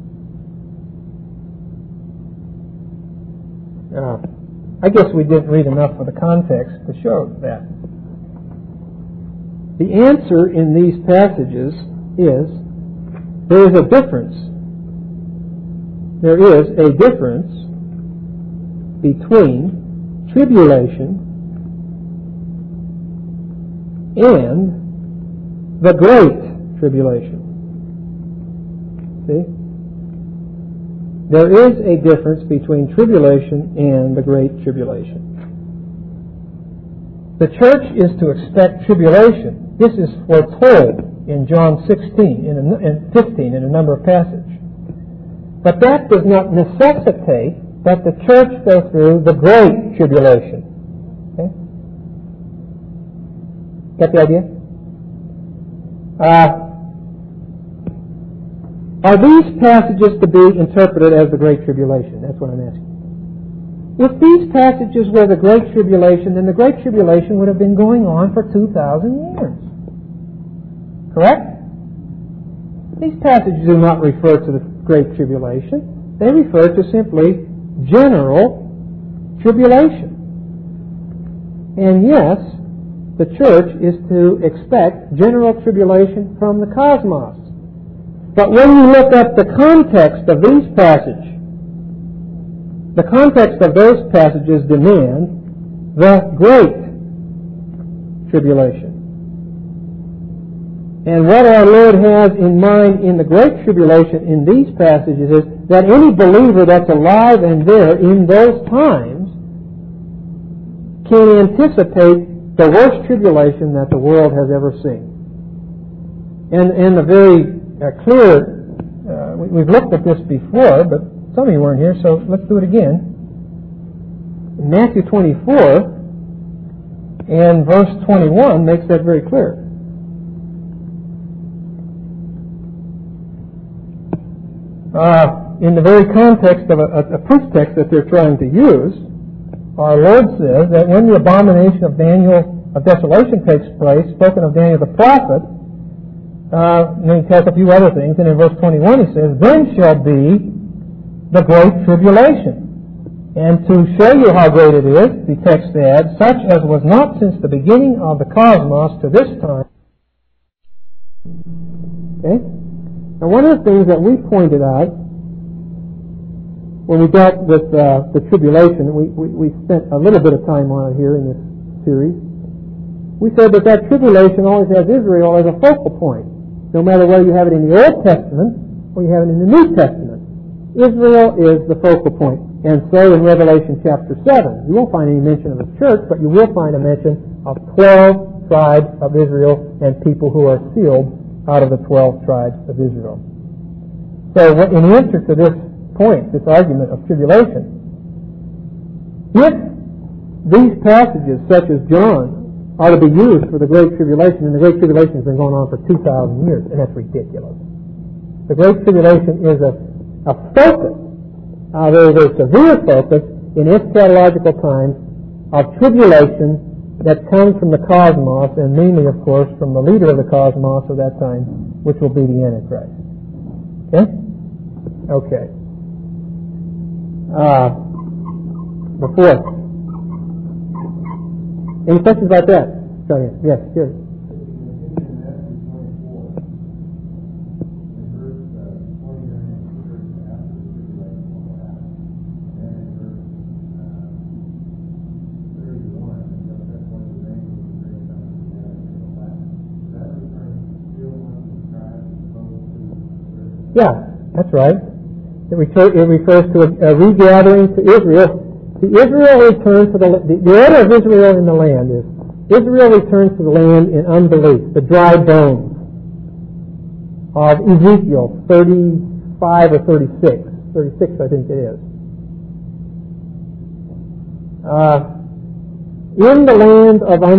I guess we didn't read enough of the context to show that. The answer in these passages is there is a difference. There is a difference between tribulation and the great tribulation. See? There is a difference between tribulation and the great tribulation. The church is to expect tribulation. This is foretold in John 16 and 15 in a number of passages. But that does not necessitate that the church go through the great tribulation. Okay? Get the idea? Are these passages to be interpreted as the Great Tribulation? That's what I'm asking. If these passages were the Great Tribulation, then the Great Tribulation would have been going on for 2,000 years. Correct? These passages do not refer to the Great Tribulation. They refer to simply general tribulation. And yes, the church is to expect general tribulation from the cosmos. But when you look at the context of these passages, the context of those passages demand the great tribulation. And what our Lord has in mind in the great tribulation in these passages is that any believer that's alive and there in those times can anticipate the worst tribulation that the world has ever seen. And the very clear, we've looked at this before, but some of you weren't here, so let's do it again. In Matthew 24 and verse 21 makes that very clear. In the very context of a proof text that they're trying to use, our Lord says that when the abomination of desolation takes place, spoken of Daniel the prophet, And then he tells a few other things, and in verse 21 he says, then shall be the great tribulation. And to show you how great it is, the text adds, such as was not since the beginning of the cosmos to this time. Okay? Now one of the things that we pointed out when we dealt with the tribulation, we spent a little bit of time on it here in this series, we said that tribulation always has Israel as a focal point, no matter whether you have it in the Old Testament or you have it in the New Testament. Israel is the focal point. And so in Revelation chapter 7, you won't find any mention of the church, but you will find a mention of 12 tribes of Israel and people who are sealed out of the 12 tribes of Israel. So in answer to this point, this argument of tribulation, if these passages, such as John, are to be used for the Great Tribulation, and the Great Tribulation has been going on for 2,000 years, and that's ridiculous. The Great Tribulation is a focus, a very, very severe focus in eschatological times of tribulation that comes from the cosmos, and mainly, of course, from the leader of the cosmos of that time, which will be the Antichrist. Okay? Okay. The fourth. Any questions about that? Yes, sure. Yeah, that's right. It refers to a regathering to Israel. The Israel returns to the order of Israel in the land is Israel returns to the land in unbelief, the dry bones of Ezekiel 35 or 36. 36, I think it is. In the land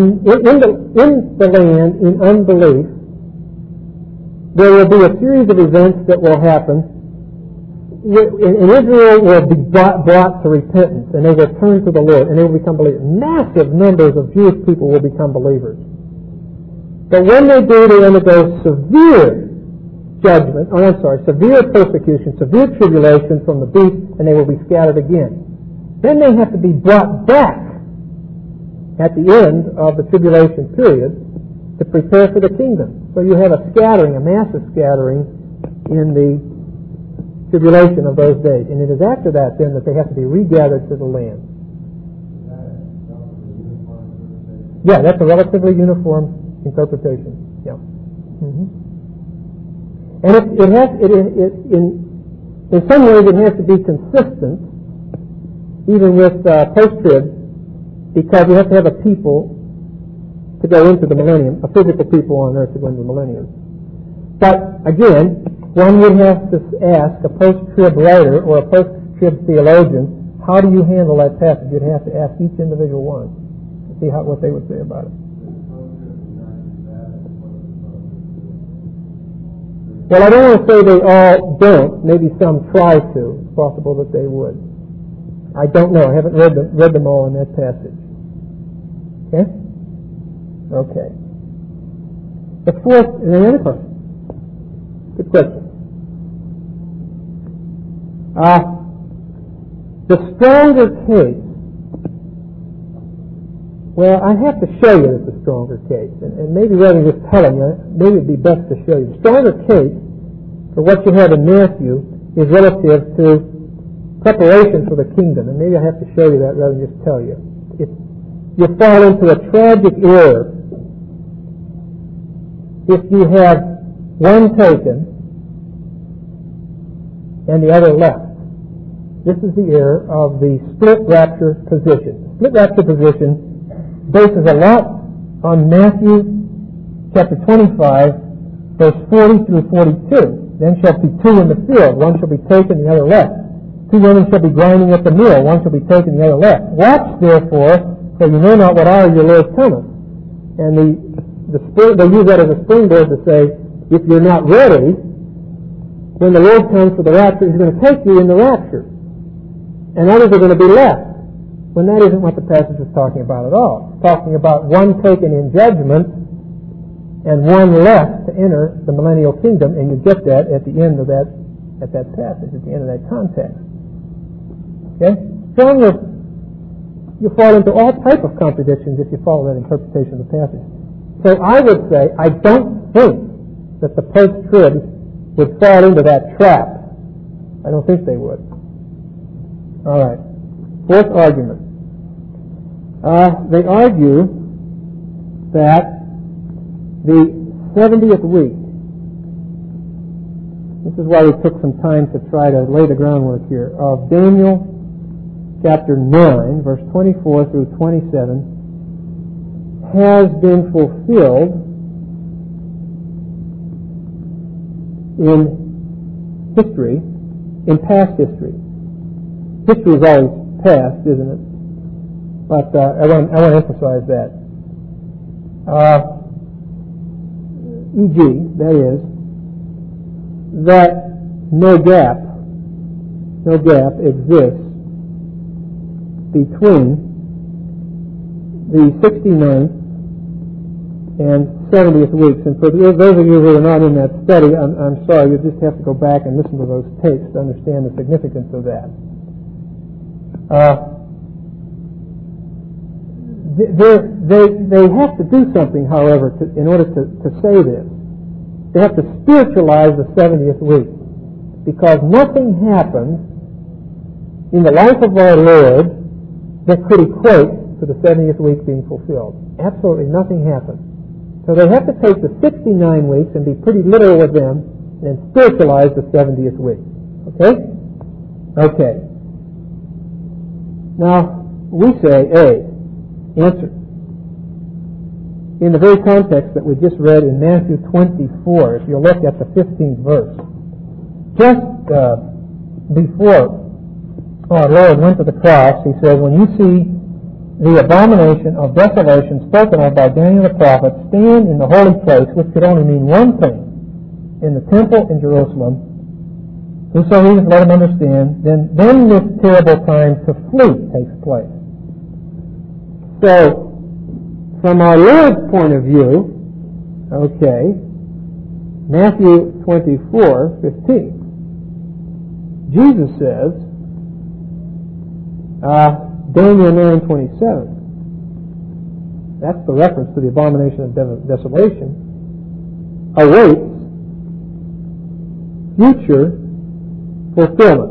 in unbelief, there will be a series of events that will happen, and Israel will be brought to repentance, and they will turn to the Lord, and they will become believers. Massive numbers of Jewish people will become believers. But when they do, they undergo severe judgment, severe persecution, severe tribulation from the beast, and they will be scattered again. Then they have to be brought back at the end of the tribulation period to prepare for the kingdom. So you have a scattering, a massive scattering in the tribulation of those days. And it is after that then that they have to be regathered to the land. Yeah, that's a relatively uniform interpretation. Yeah. Mm-hmm. And in some ways it has to be consistent, even with post-trib, because you have to have a people to go into the millennium, a physical people on earth to go into the millennium. But again, one would have to ask a post-trib writer or a post-trib theologian, how do you handle that passage? You'd have to ask each individual one to see what they would say about it. Well, I don't want to say they all don't. Maybe some try to. It's possible that they would. I don't know. I haven't read them all in that passage. Okay? Okay. The fourth, is there any question? Good question. The stronger case, well, I have to show you it's a stronger case, and maybe rather than just telling you, maybe it'd be best to show you. The stronger case for what you have in Matthew is relative to preparation for the kingdom, and maybe I have to show you that rather than just tell you. You fall into a tragic error if you have one taken and the other left. This is the error of the split rapture position. Split rapture position bases a lot on Matthew chapter 25, verse 40 through 42. Then shall be two in the field, one shall be taken, the other left. Two women shall be grinding at the mill, one shall be taken, the other left. Watch therefore, for you know not what hour your Lord cometh. And they use that as a springboard to say, if you're not ready, when the Lord comes for the rapture, He's going to take you in the rapture. And others are going to be left. When that isn't what the passage is talking about at all. It's talking about one taken in judgment and one left to enter the millennial kingdom, and you get that at the end of that passage, at the end of that context. Okay? You fall into all type of contradictions if you follow that interpretation of the passage. So I would say I don't think that the post-tribs would fall into that trap. I don't think they would. All right. Fourth argument. They argue that the 70th week, this is why we took some time to try to lay the groundwork here, of Daniel chapter 9, verse 24 through 27, has been fulfilled in history, in past history. History is always past, isn't it? But I want to emphasize that. E.g., that is, that no gap exists between the 69th and 70th weeks. And for those of you who are not in that study, I'm sorry, you just have to go back and listen to those tapes to understand the significance of that. They have to do something, however, in order to say this. They have to spiritualize the 70th week, because nothing happens in the life of our Lord that could equate to the 70th week being fulfilled. Absolutely nothing happens. So they have to take the 69 weeks and be pretty literal with them and spiritualize the 70th week. Okay? Okay. Now, we say, A, answer. In the very context that we just read in Matthew 24, if you look at the 15th verse, just before our Lord went to the cross, he said, when you see the abomination of desolation spoken of by Daniel the prophet stand in the holy place, which could only mean one thing, in the temple in Jerusalem, whoso readeth, let him understand, then this terrible time to flee takes place. So, from our Lord's point of view, okay, Matthew 24:15, Jesus says, Daniel 9:27, that's the reference to the abomination of desolation, awaits future fulfillment.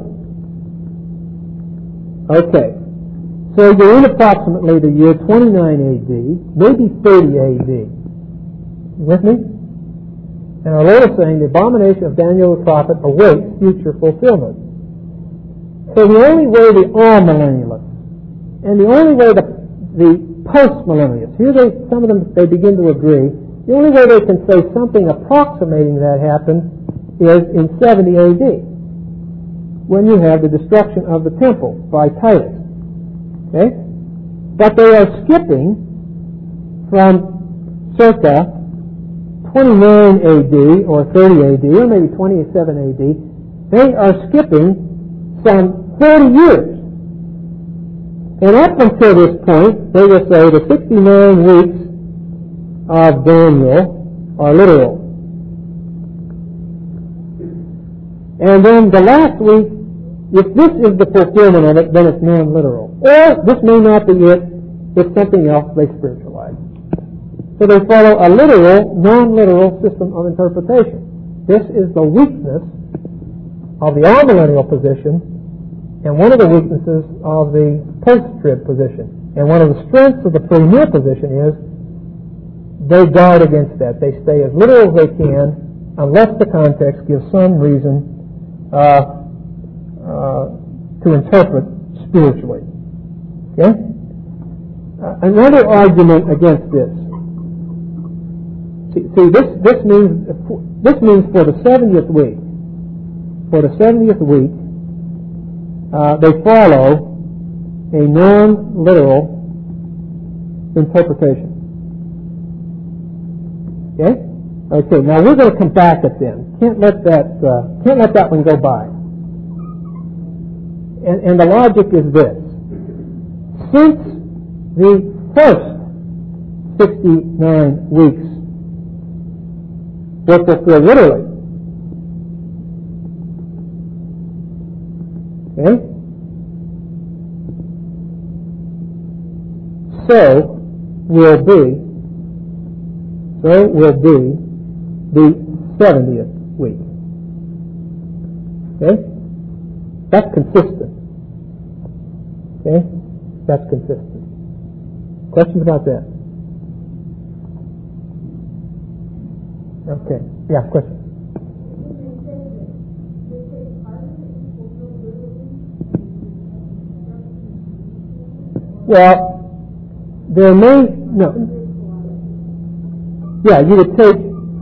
Okay. So you're in approximately the year 29 A.D., maybe 30 A.D. With me? And our Lord is saying the abomination of Daniel the prophet awaits future fulfillment. So the only way the all-millennialists, and the only way the post-millennialists, here some of them they begin to agree, the only way they can say something approximating that happened is in 70 A.D., when you have the destruction of the temple by Titus. Okay? But they are skipping from circa 29 A.D. or 30 A.D. or maybe 27 A.D. They are skipping some 40 years. And up until this point, they will say the 69 weeks of Daniel are literal. And then the last week, if this is the fulfillment of it, then it's non-literal. Or this may not be it, it's something else they spiritualize. So they follow a literal, non-literal system of interpretation. This is the weakness of the all-millennial position, and one of the weaknesses of the post-trib position. And one of the strengths of the premier position is they guard against that. They stay as literal as they can, unless the context gives some reason to interpret spiritually. Okay? Another argument against this. See, this means for the 70th week. For the 70th week, they follow a non-literal interpretation. Okay? Okay. Now we're going to come back at them. Can't let that one go by. And the logic is this: since the first 69 weeks were fulfilled literally. Okay? So will be the 70th week. Okay? That's consistent. Okay? That's consistent. Questions about that? Okay. Yeah, question. Well, there may, no. Yeah, you would take,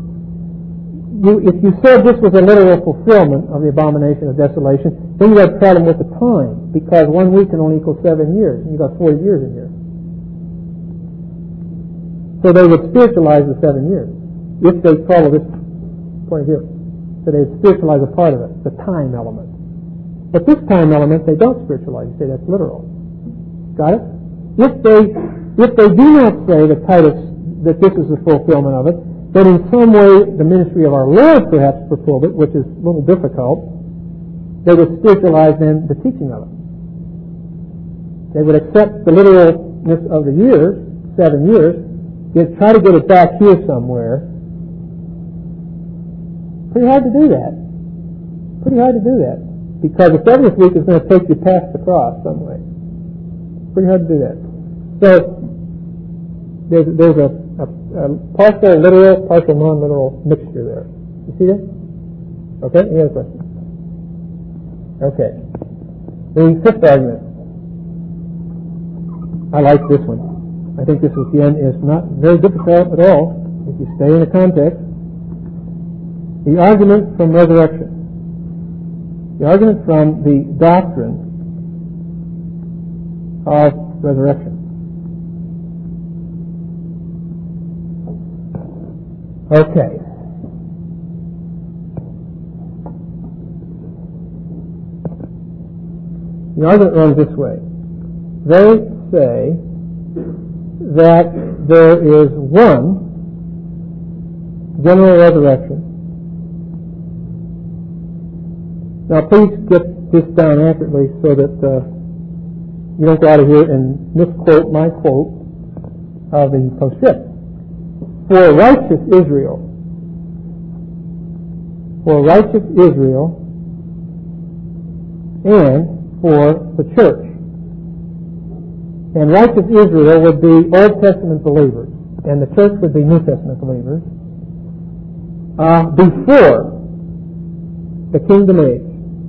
if you said this was a literal fulfillment of the abomination of desolation, then you have a problem with the time, because 1 week can only equal 7 years, and you've got 40 years in here. So they would spiritualize the 7 years, if they follow this point of view. So they would spiritualize a part of it, the time element. But this time element, they don't spiritualize. They say that's literal. Got it? If they do not say that that this is the fulfillment of it, but in some way the ministry of our Lord perhaps fulfilled it, which is a little difficult, they would spiritualize then the teaching of it. They would accept the literalness of the years, 7 years, yet try to get it back here somewhere. Pretty hard to do that. Pretty hard to do that. Because the 70th week is going to take you past the cross some way. Pretty hard to do that. So there's a partial literal, partial non-literal mixture there. You see that? Okay, any other questions? Okay. The fifth argument. I like this one. I think this again is not very difficult at all if you stay in the context. The argument from resurrection. The argument from the doctrine of resurrection. Okay. The argument runs this way. They say that there is one general resurrection. Now please get this down accurately so that you don't go out of here and misquote my quote of the postscript. For righteous Israel, and for the church. And righteous Israel would be Old Testament believers, and the church would be New Testament believers, before the kingdom age.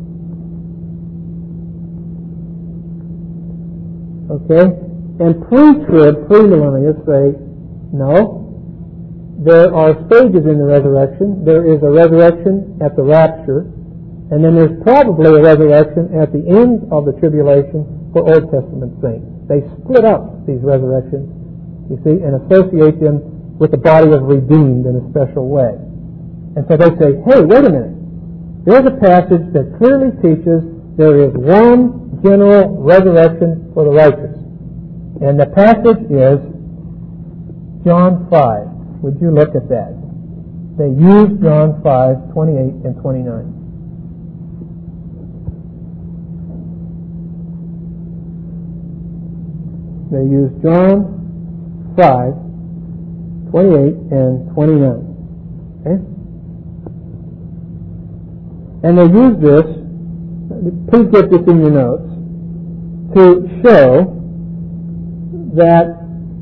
Okay? And pre-trib, premillennialists say, no, there are stages in the resurrection. There is a resurrection at the rapture, and then there's probably a resurrection at the end of the tribulation for Old Testament saints. They split up these resurrections, you see, and associate them with the body of redeemed in a special way. And so they say, hey, wait a minute. There's a passage that clearly teaches there is one general resurrection for the righteous. And the passage is John 5. Would you look at that? They use John 5, 28 and 29. They use John 5, 28 and 29. Okay? And they use this, please get this in your notes, to show that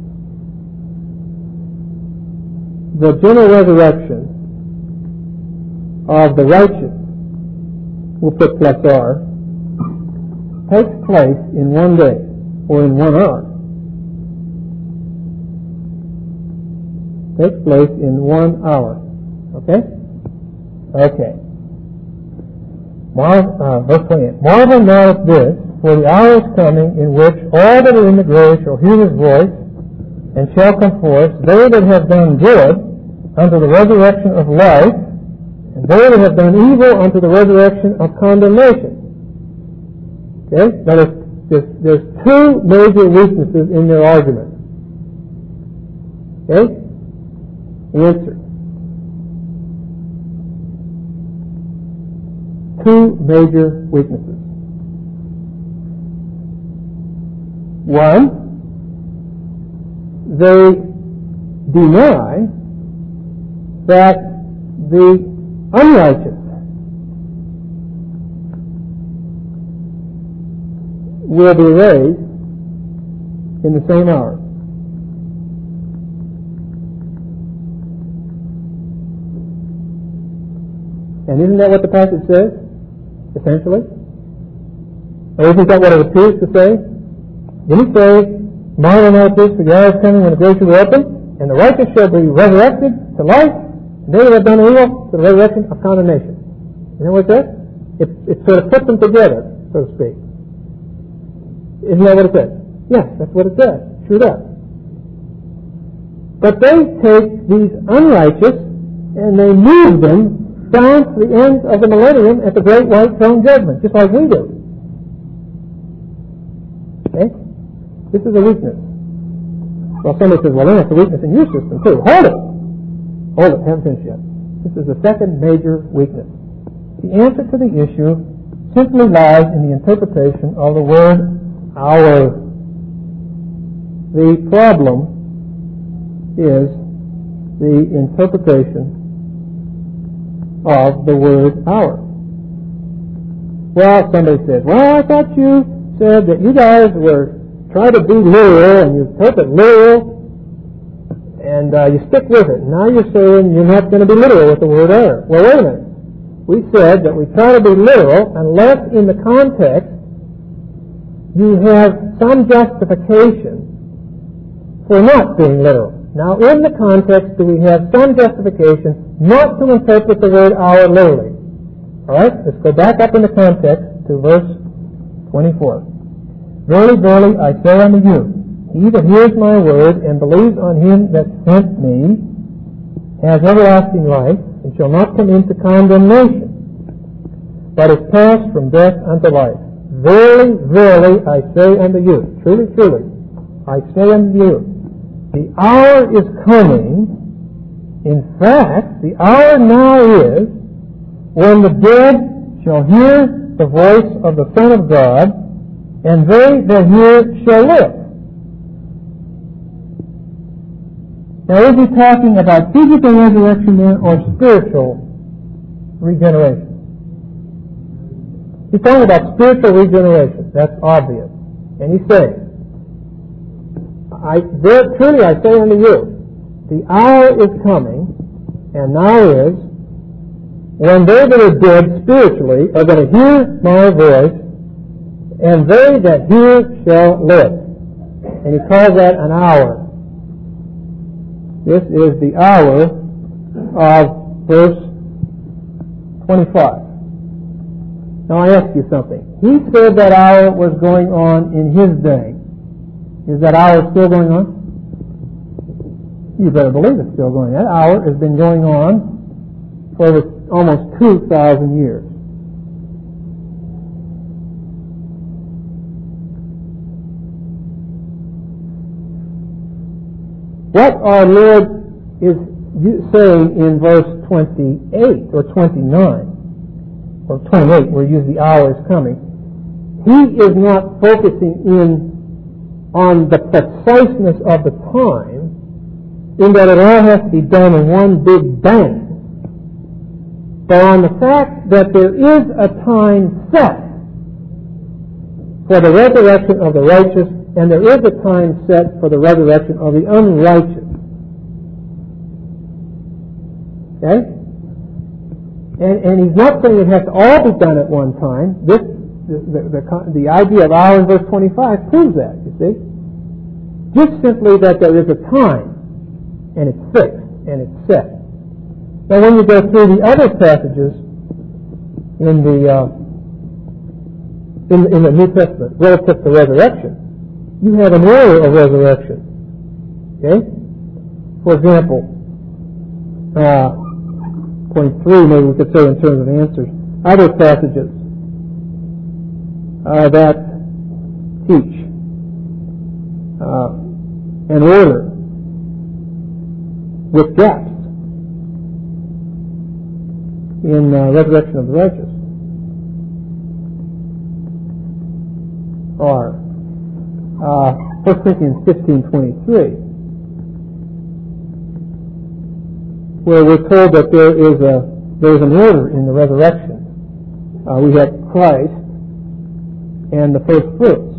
the general resurrection of the righteous, we'll put plus R, takes place in 1 day or in 1 hour. Takes place in 1 hour. Okay? Okay. Verse 28. Marvel now at this, for the hour is coming in which all that are in the grave shall hear his voice, and shall come forth, they that have done good unto the resurrection of life, and they that have done evil unto the resurrection of condemnation. Okay? Now there's two major weaknesses in their argument. Okay? Answer. two major weaknesses. One, they deny that the unrighteous will be raised in the same hour. And isn't that what the passage says, essentially? Or isn't that what it appears to say? Didn't it say, "Marvel not at this, for the hour is coming when the graves will be opened, and the righteous shall be resurrected to life, and they that have done evil to the resurrection of condemnation"? You know what it says? It sort of puts them together, so to speak. Isn't that what it says? Yes, that's what it says. Sure does. But they take these unrighteous and they move them down to the end of the millennium at the great white throne judgment, just like we do. Okay? This is a weakness. Well, somebody says, well, then it's a weakness in your system, too. Hold it! Hold it, haven't finished yet. This is the second major weakness. The answer to the issue simply lies in the interpretation of the word hour. The problem is the interpretation of the word hour. Well, somebody says, well, I thought you said that you guys were trying to be literal and you interpret literal and you stick with it. Now you're saying you're not going to be literal with the word hour. Well, wait a minute. We said that we try to be literal unless in the context you have some justification for not being literal. Now, in the context, do we have some justification not to interpret the word hour literally? All right, let's go back up in the context to verse 24. Verily, verily, I say unto you, he that hears my word and believes on him that sent me has everlasting life and shall not come into condemnation, but is passed from death unto life. Verily, verily, I say unto you, truly, truly, I say unto you, the hour is coming. In fact, the hour now is when the dead shall hear the voice of the Son of God, and they that hear shall live. Now, is he talking about physical resurrection there or spiritual regeneration? He's talking about spiritual regeneration. That's obvious. And he's saying, truly I say unto you, the hour is coming, and now is, when they that are dead spiritually are going to hear my voice, and they that hear shall live. And he calls that an hour. This is the hour of verse 25. Now I ask you something. He said that hour was going on in his day. Is that hour still going on? You better believe it's still going on. That hour has been going on for almost 2,000 years. What our Lord is saying in verse 28 or 29 or 28, where he uses the hour is coming, he is not focusing in on the preciseness of the time, in that it all has to be done in one big bang, but on the fact that there is a time set for the resurrection of the righteous, and there is a time set for the resurrection of the unrighteous. Okay? And he's not saying it has to all be done at one time. The idea of hour in verse 25 proves that, you see. Just simply that there is a time, and it's fixed, and it's set. Now when you go through the other passages in the New Testament relative to resurrection, you have an order of resurrection. Okay? For example, point 3, maybe we could say in terms of answers, other passages that teach an order with gaps in resurrection of the righteous. are. 1 Corinthians 15:23, where we're told that there is an order in the resurrection. We have Christ and the first fruits.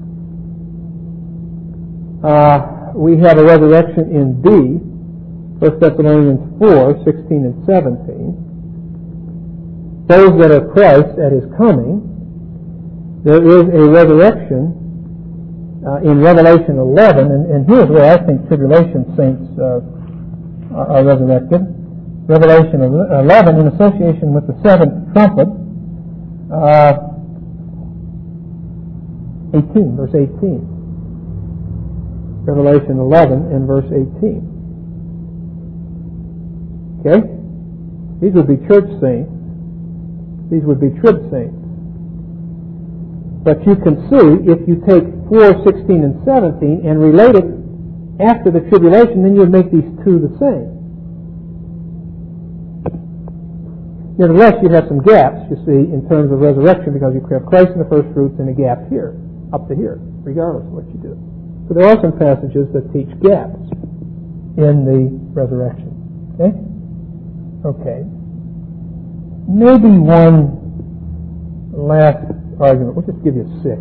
We have a resurrection in D, 1 Thessalonians 4:16 and 17. Those that are Christ at His coming. There is a resurrection in Revelation 11, and here's where I think tribulation saints are resurrected. Revelation 11, in association with the seventh trumpet, 18, verse 18. Revelation 11 and verse 18. Okay? These would be church saints. These would be trib saints. But you can see, if you take 4:16 and 17 and relate it after the tribulation, then you would make these two the same. Nevertheless, you'd have some gaps, you see, in terms of resurrection, because you could have Christ in the first fruits and a gap here, up to here, regardless of what you do. So there are some passages that teach gaps in the resurrection. Okay? Okay. Maybe one last argument. We'll just give you a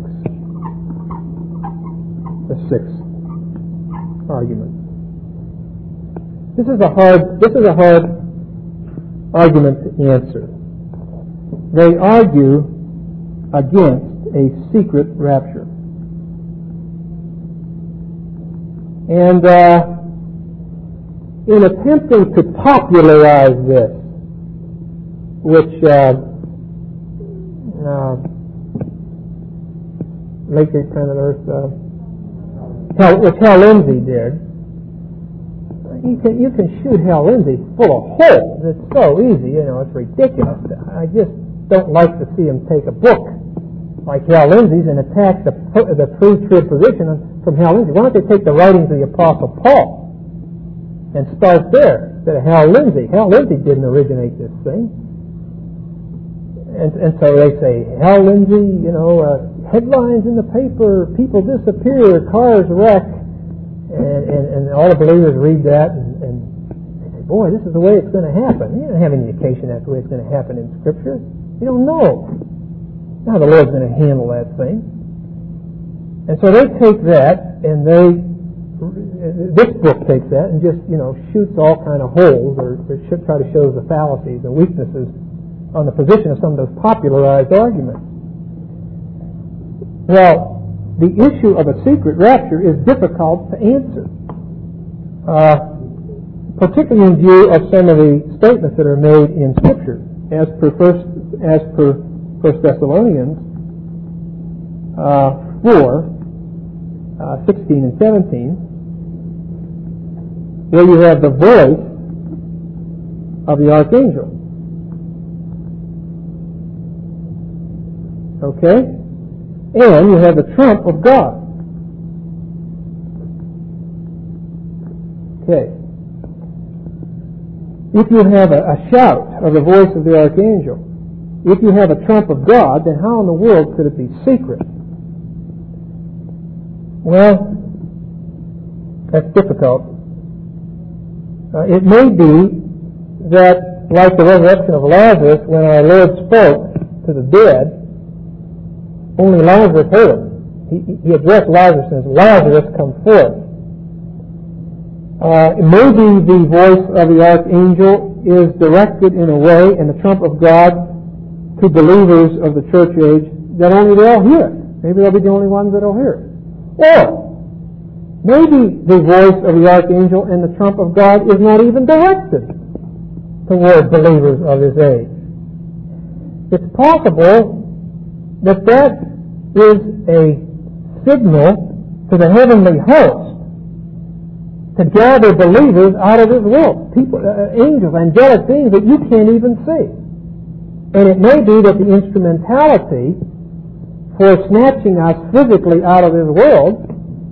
sixth argument. This is a hard argument to answer. They argue against a secret rapture. And in attempting to popularize this, which Lake Planet Earth, which Hal Lindsey did, you can shoot Hal Lindsey full of holes. It's so easy, it's ridiculous. I just don't like to see him take a book like Hal Lindsey's and attack the pre-trib position from Hal Lindsey. Why don't they take the writings of the Apostle Paul and start there instead of Hal Lindsey? Hal Lindsey didn't originate this thing. And so they say, Hal Lindsey, headlines in the paper, people disappear, cars wreck, and all the believers read that and they say, boy, this is the way it's going to happen. You don't have any indication that's the way it's going to happen in Scripture. You don't know how the Lord's going to handle that thing. And so they take that, and this book takes that and just, shoots all kind of holes or try to show the fallacies and weaknesses on the position of some of those popularized arguments. Well, the issue of a secret rapture is difficult to answer, particularly in view of some of the statements that are made in Scripture, as per 1 Thessalonians 4:16 and 17, where you have the voice of the archangel. Okay? And you have the trump of God. Okay. If you have a shout of the voice of the archangel, if you have a trump of God, then how in the world could it be secret? Well, that's difficult. It may be that, like the resurrection of Lazarus, when our Lord spoke to the dead, only Lazarus heard him. He addressed Lazarus and says, Lazarus, come forth. Maybe the voice of the archangel is directed in a way, and the trump of God, to believers of the church age, that only they'll hear it. Maybe they'll be the only ones that'll hear it. Or maybe the voice of the archangel and the trump of God is not even directed toward believers of this age. It's possible that is a signal to the heavenly host to gather believers out of this world. People, angels, angelic beings that you can't even see. And it may be that the instrumentality for snatching us physically out of this world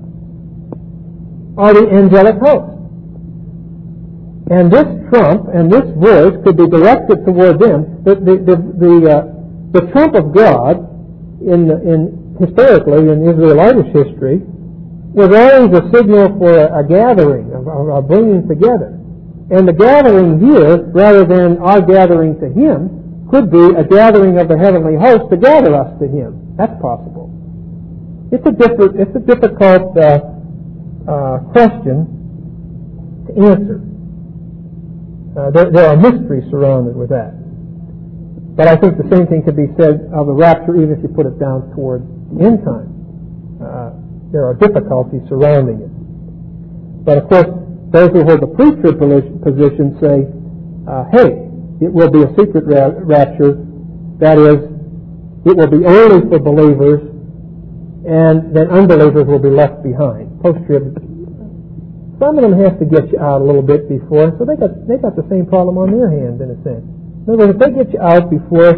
are the angelic hosts. And this trump and this voice could be directed toward them. The trump of God in historically in Israelitish history, was always a signal for a gathering, a bringing together. And the gathering here, rather than our gathering to Him, could be a gathering of the heavenly host to gather us to Him. That's possible. It's a difficult question to answer. There are mysteries surrounded with that. But I think the same thing could be said of the rapture, even if you put it down toward the end time. There are difficulties surrounding it. But of course, those who hold the pre-trib position say, hey, it will be a secret rapture. That is, it will be only for believers, and then unbelievers will be left behind. Post-trib, some of them have to get you out a little bit before, so they got the same problem on their hands in a sense. In other words, if they get you out before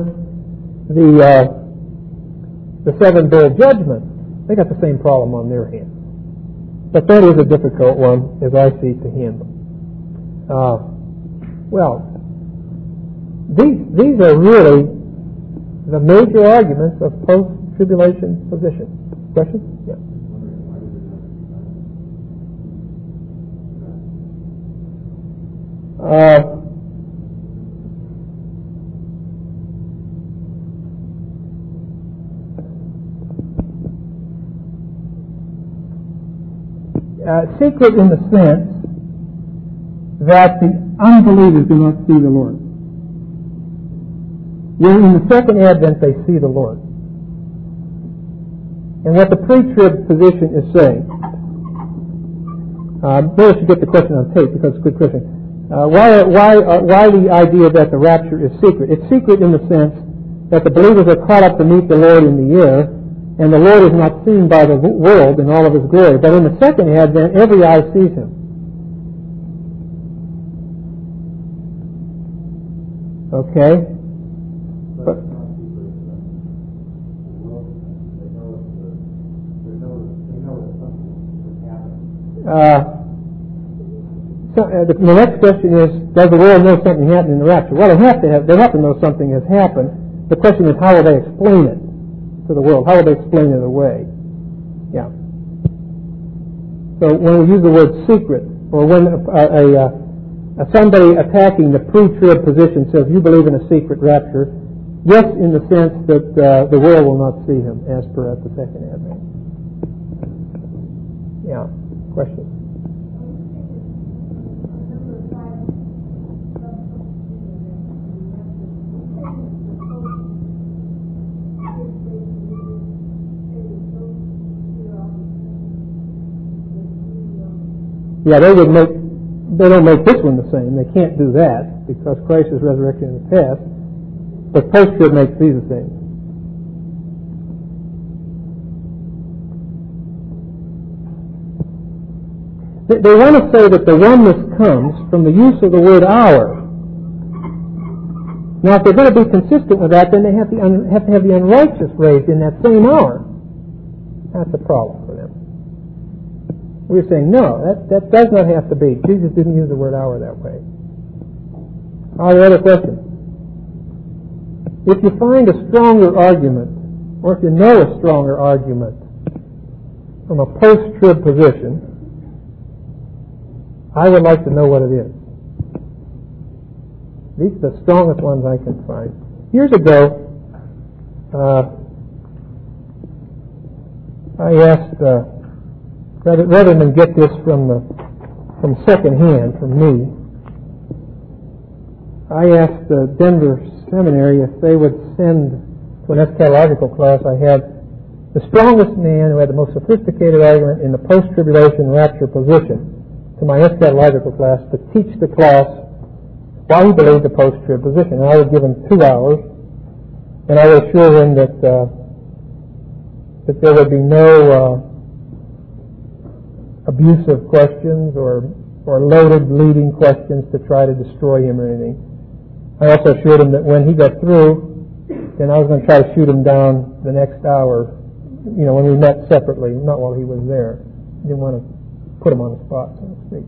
the seven-bowl judgment, they got the same problem on their hands. But that is a difficult one, as I see, to handle. These are really the major arguments of post-tribulation position. Questions? Yeah. Secret in the sense that the unbelievers do not see the Lord. Where in the second advent they see the Lord. And what the pre-trib position is saying, maybe I should get the question on tape because it's a good question. Why the idea that the rapture is secret? It's secret in the sense that the believers are caught up to meet the Lord in the air, and the Lord is not seen by the world in all of His glory. But in the second advent, every eye sees Him. Okay? The next question is, does the world know something happened in the rapture? Well, they have to know something has happened. The question is, how will they explain it to the world? How will they explain it away? Yeah. So when we use the word secret, or when somebody attacking the pre-trib position says, you believe in a secret rapture, yes, in the sense that the world will not see Him as per at the second advent. Yeah. Question? Yeah, they don't make this one the same. They can't do that because Christ is resurrected in the past. But post-trib makes these the same. They want to say that the oneness comes from the use of the word hour. Now, if they're going to be consistent with that, then they have to have the unrighteous raised in that same hour. That's a problem for them. We're saying, no, that does not have to be. Jesus didn't use the word hour that way. Are there other questions? If you find a stronger argument, or if you know a stronger argument from a post-trib position, I would like to know what it is. These are the strongest ones I can find. Years ago, I asked, rather than get this from second hand, from me, I asked Denver Seminary if they would send to an eschatological class I had the strongest man who had the most sophisticated argument in the post-tribulation rapture position to my eschatological class to teach the class why he believed the post-trib position. And I would give him 2 hours, and I would assure him that there would be no abusive questions or loaded leading questions to try to destroy him or anything. I also assured him that when he got through, then I was going to try to shoot him down the next hour, when we met separately, not while he was there. I didn't want to put him on the spot, so to speak.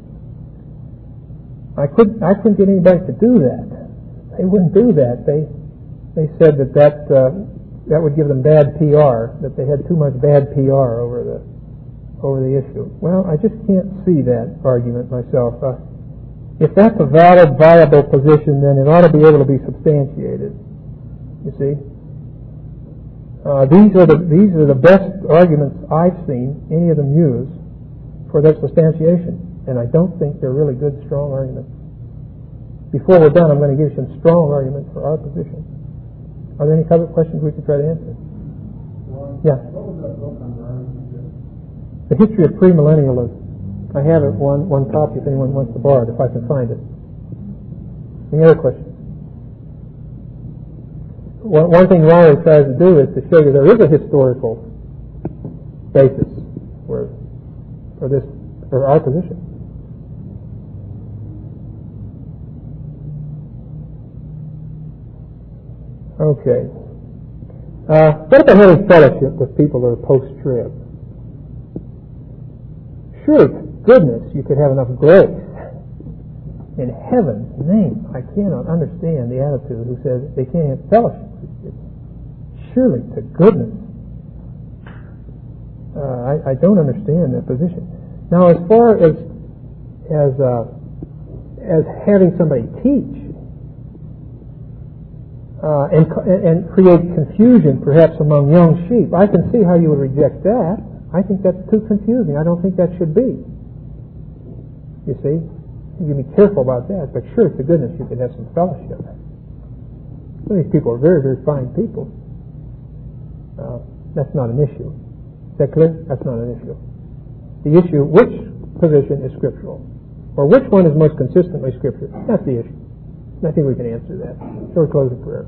I couldn't get anybody to do that. They wouldn't do that. They said that that would give them bad PR, that they had too much bad PR over the issue. Well, I just can't see that argument myself. If that's a valid, viable position, then it ought to be able to be substantiated. You see, these are the best arguments I've seen any of them use for their substantiation, and I don't think they're really good, strong arguments. Before we're done, I'm going to give you some strong arguments for our position. Are there any other questions we could try to answer? Yeah. What was that book on Ryan? The History of Premillennialism. I have it one copy if anyone wants to borrow it, if I can find it. Any other questions? One thing Riley tries to do is to show you there is a historical basis for our position. Okay. What about having fellowship with people that are post-trib? Sure, goodness, you could have enough grace. In heaven's name, I cannot understand the attitude who says they can't have fellowship. Surely, to goodness. I don't understand that position. Now, as far as having somebody teach and create confusion, perhaps among young sheep, I can see how you would reject that. I think that's too confusing. I don't think that should be. You see, you can be careful about that. But sure, to goodness, you could have some fellowship. Some of these people are very, very fine people. That's not an issue. Is that clear? That's not an issue. The issue, which position is scriptural? Or which one is most consistently scriptural? That's the issue. I think we can answer that. So we'll close the prayer.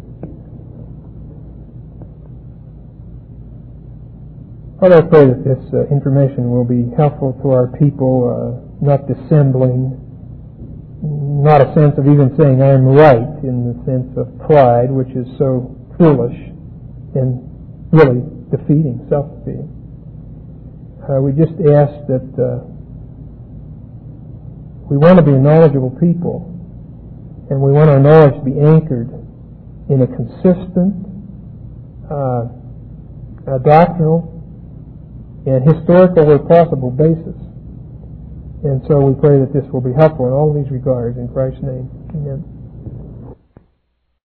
Father, I pray that this information will be helpful to our people, not dissembling, not a sense of even saying I am right in the sense of pride, which is so foolish and really defeating, self-defeating. We just ask that we want to be a knowledgeable people, and we want our knowledge to be anchored in a consistent, doctrinal, and historical, where possible, basis. And so we pray that this will be helpful in all these regards. In Christ's name, amen.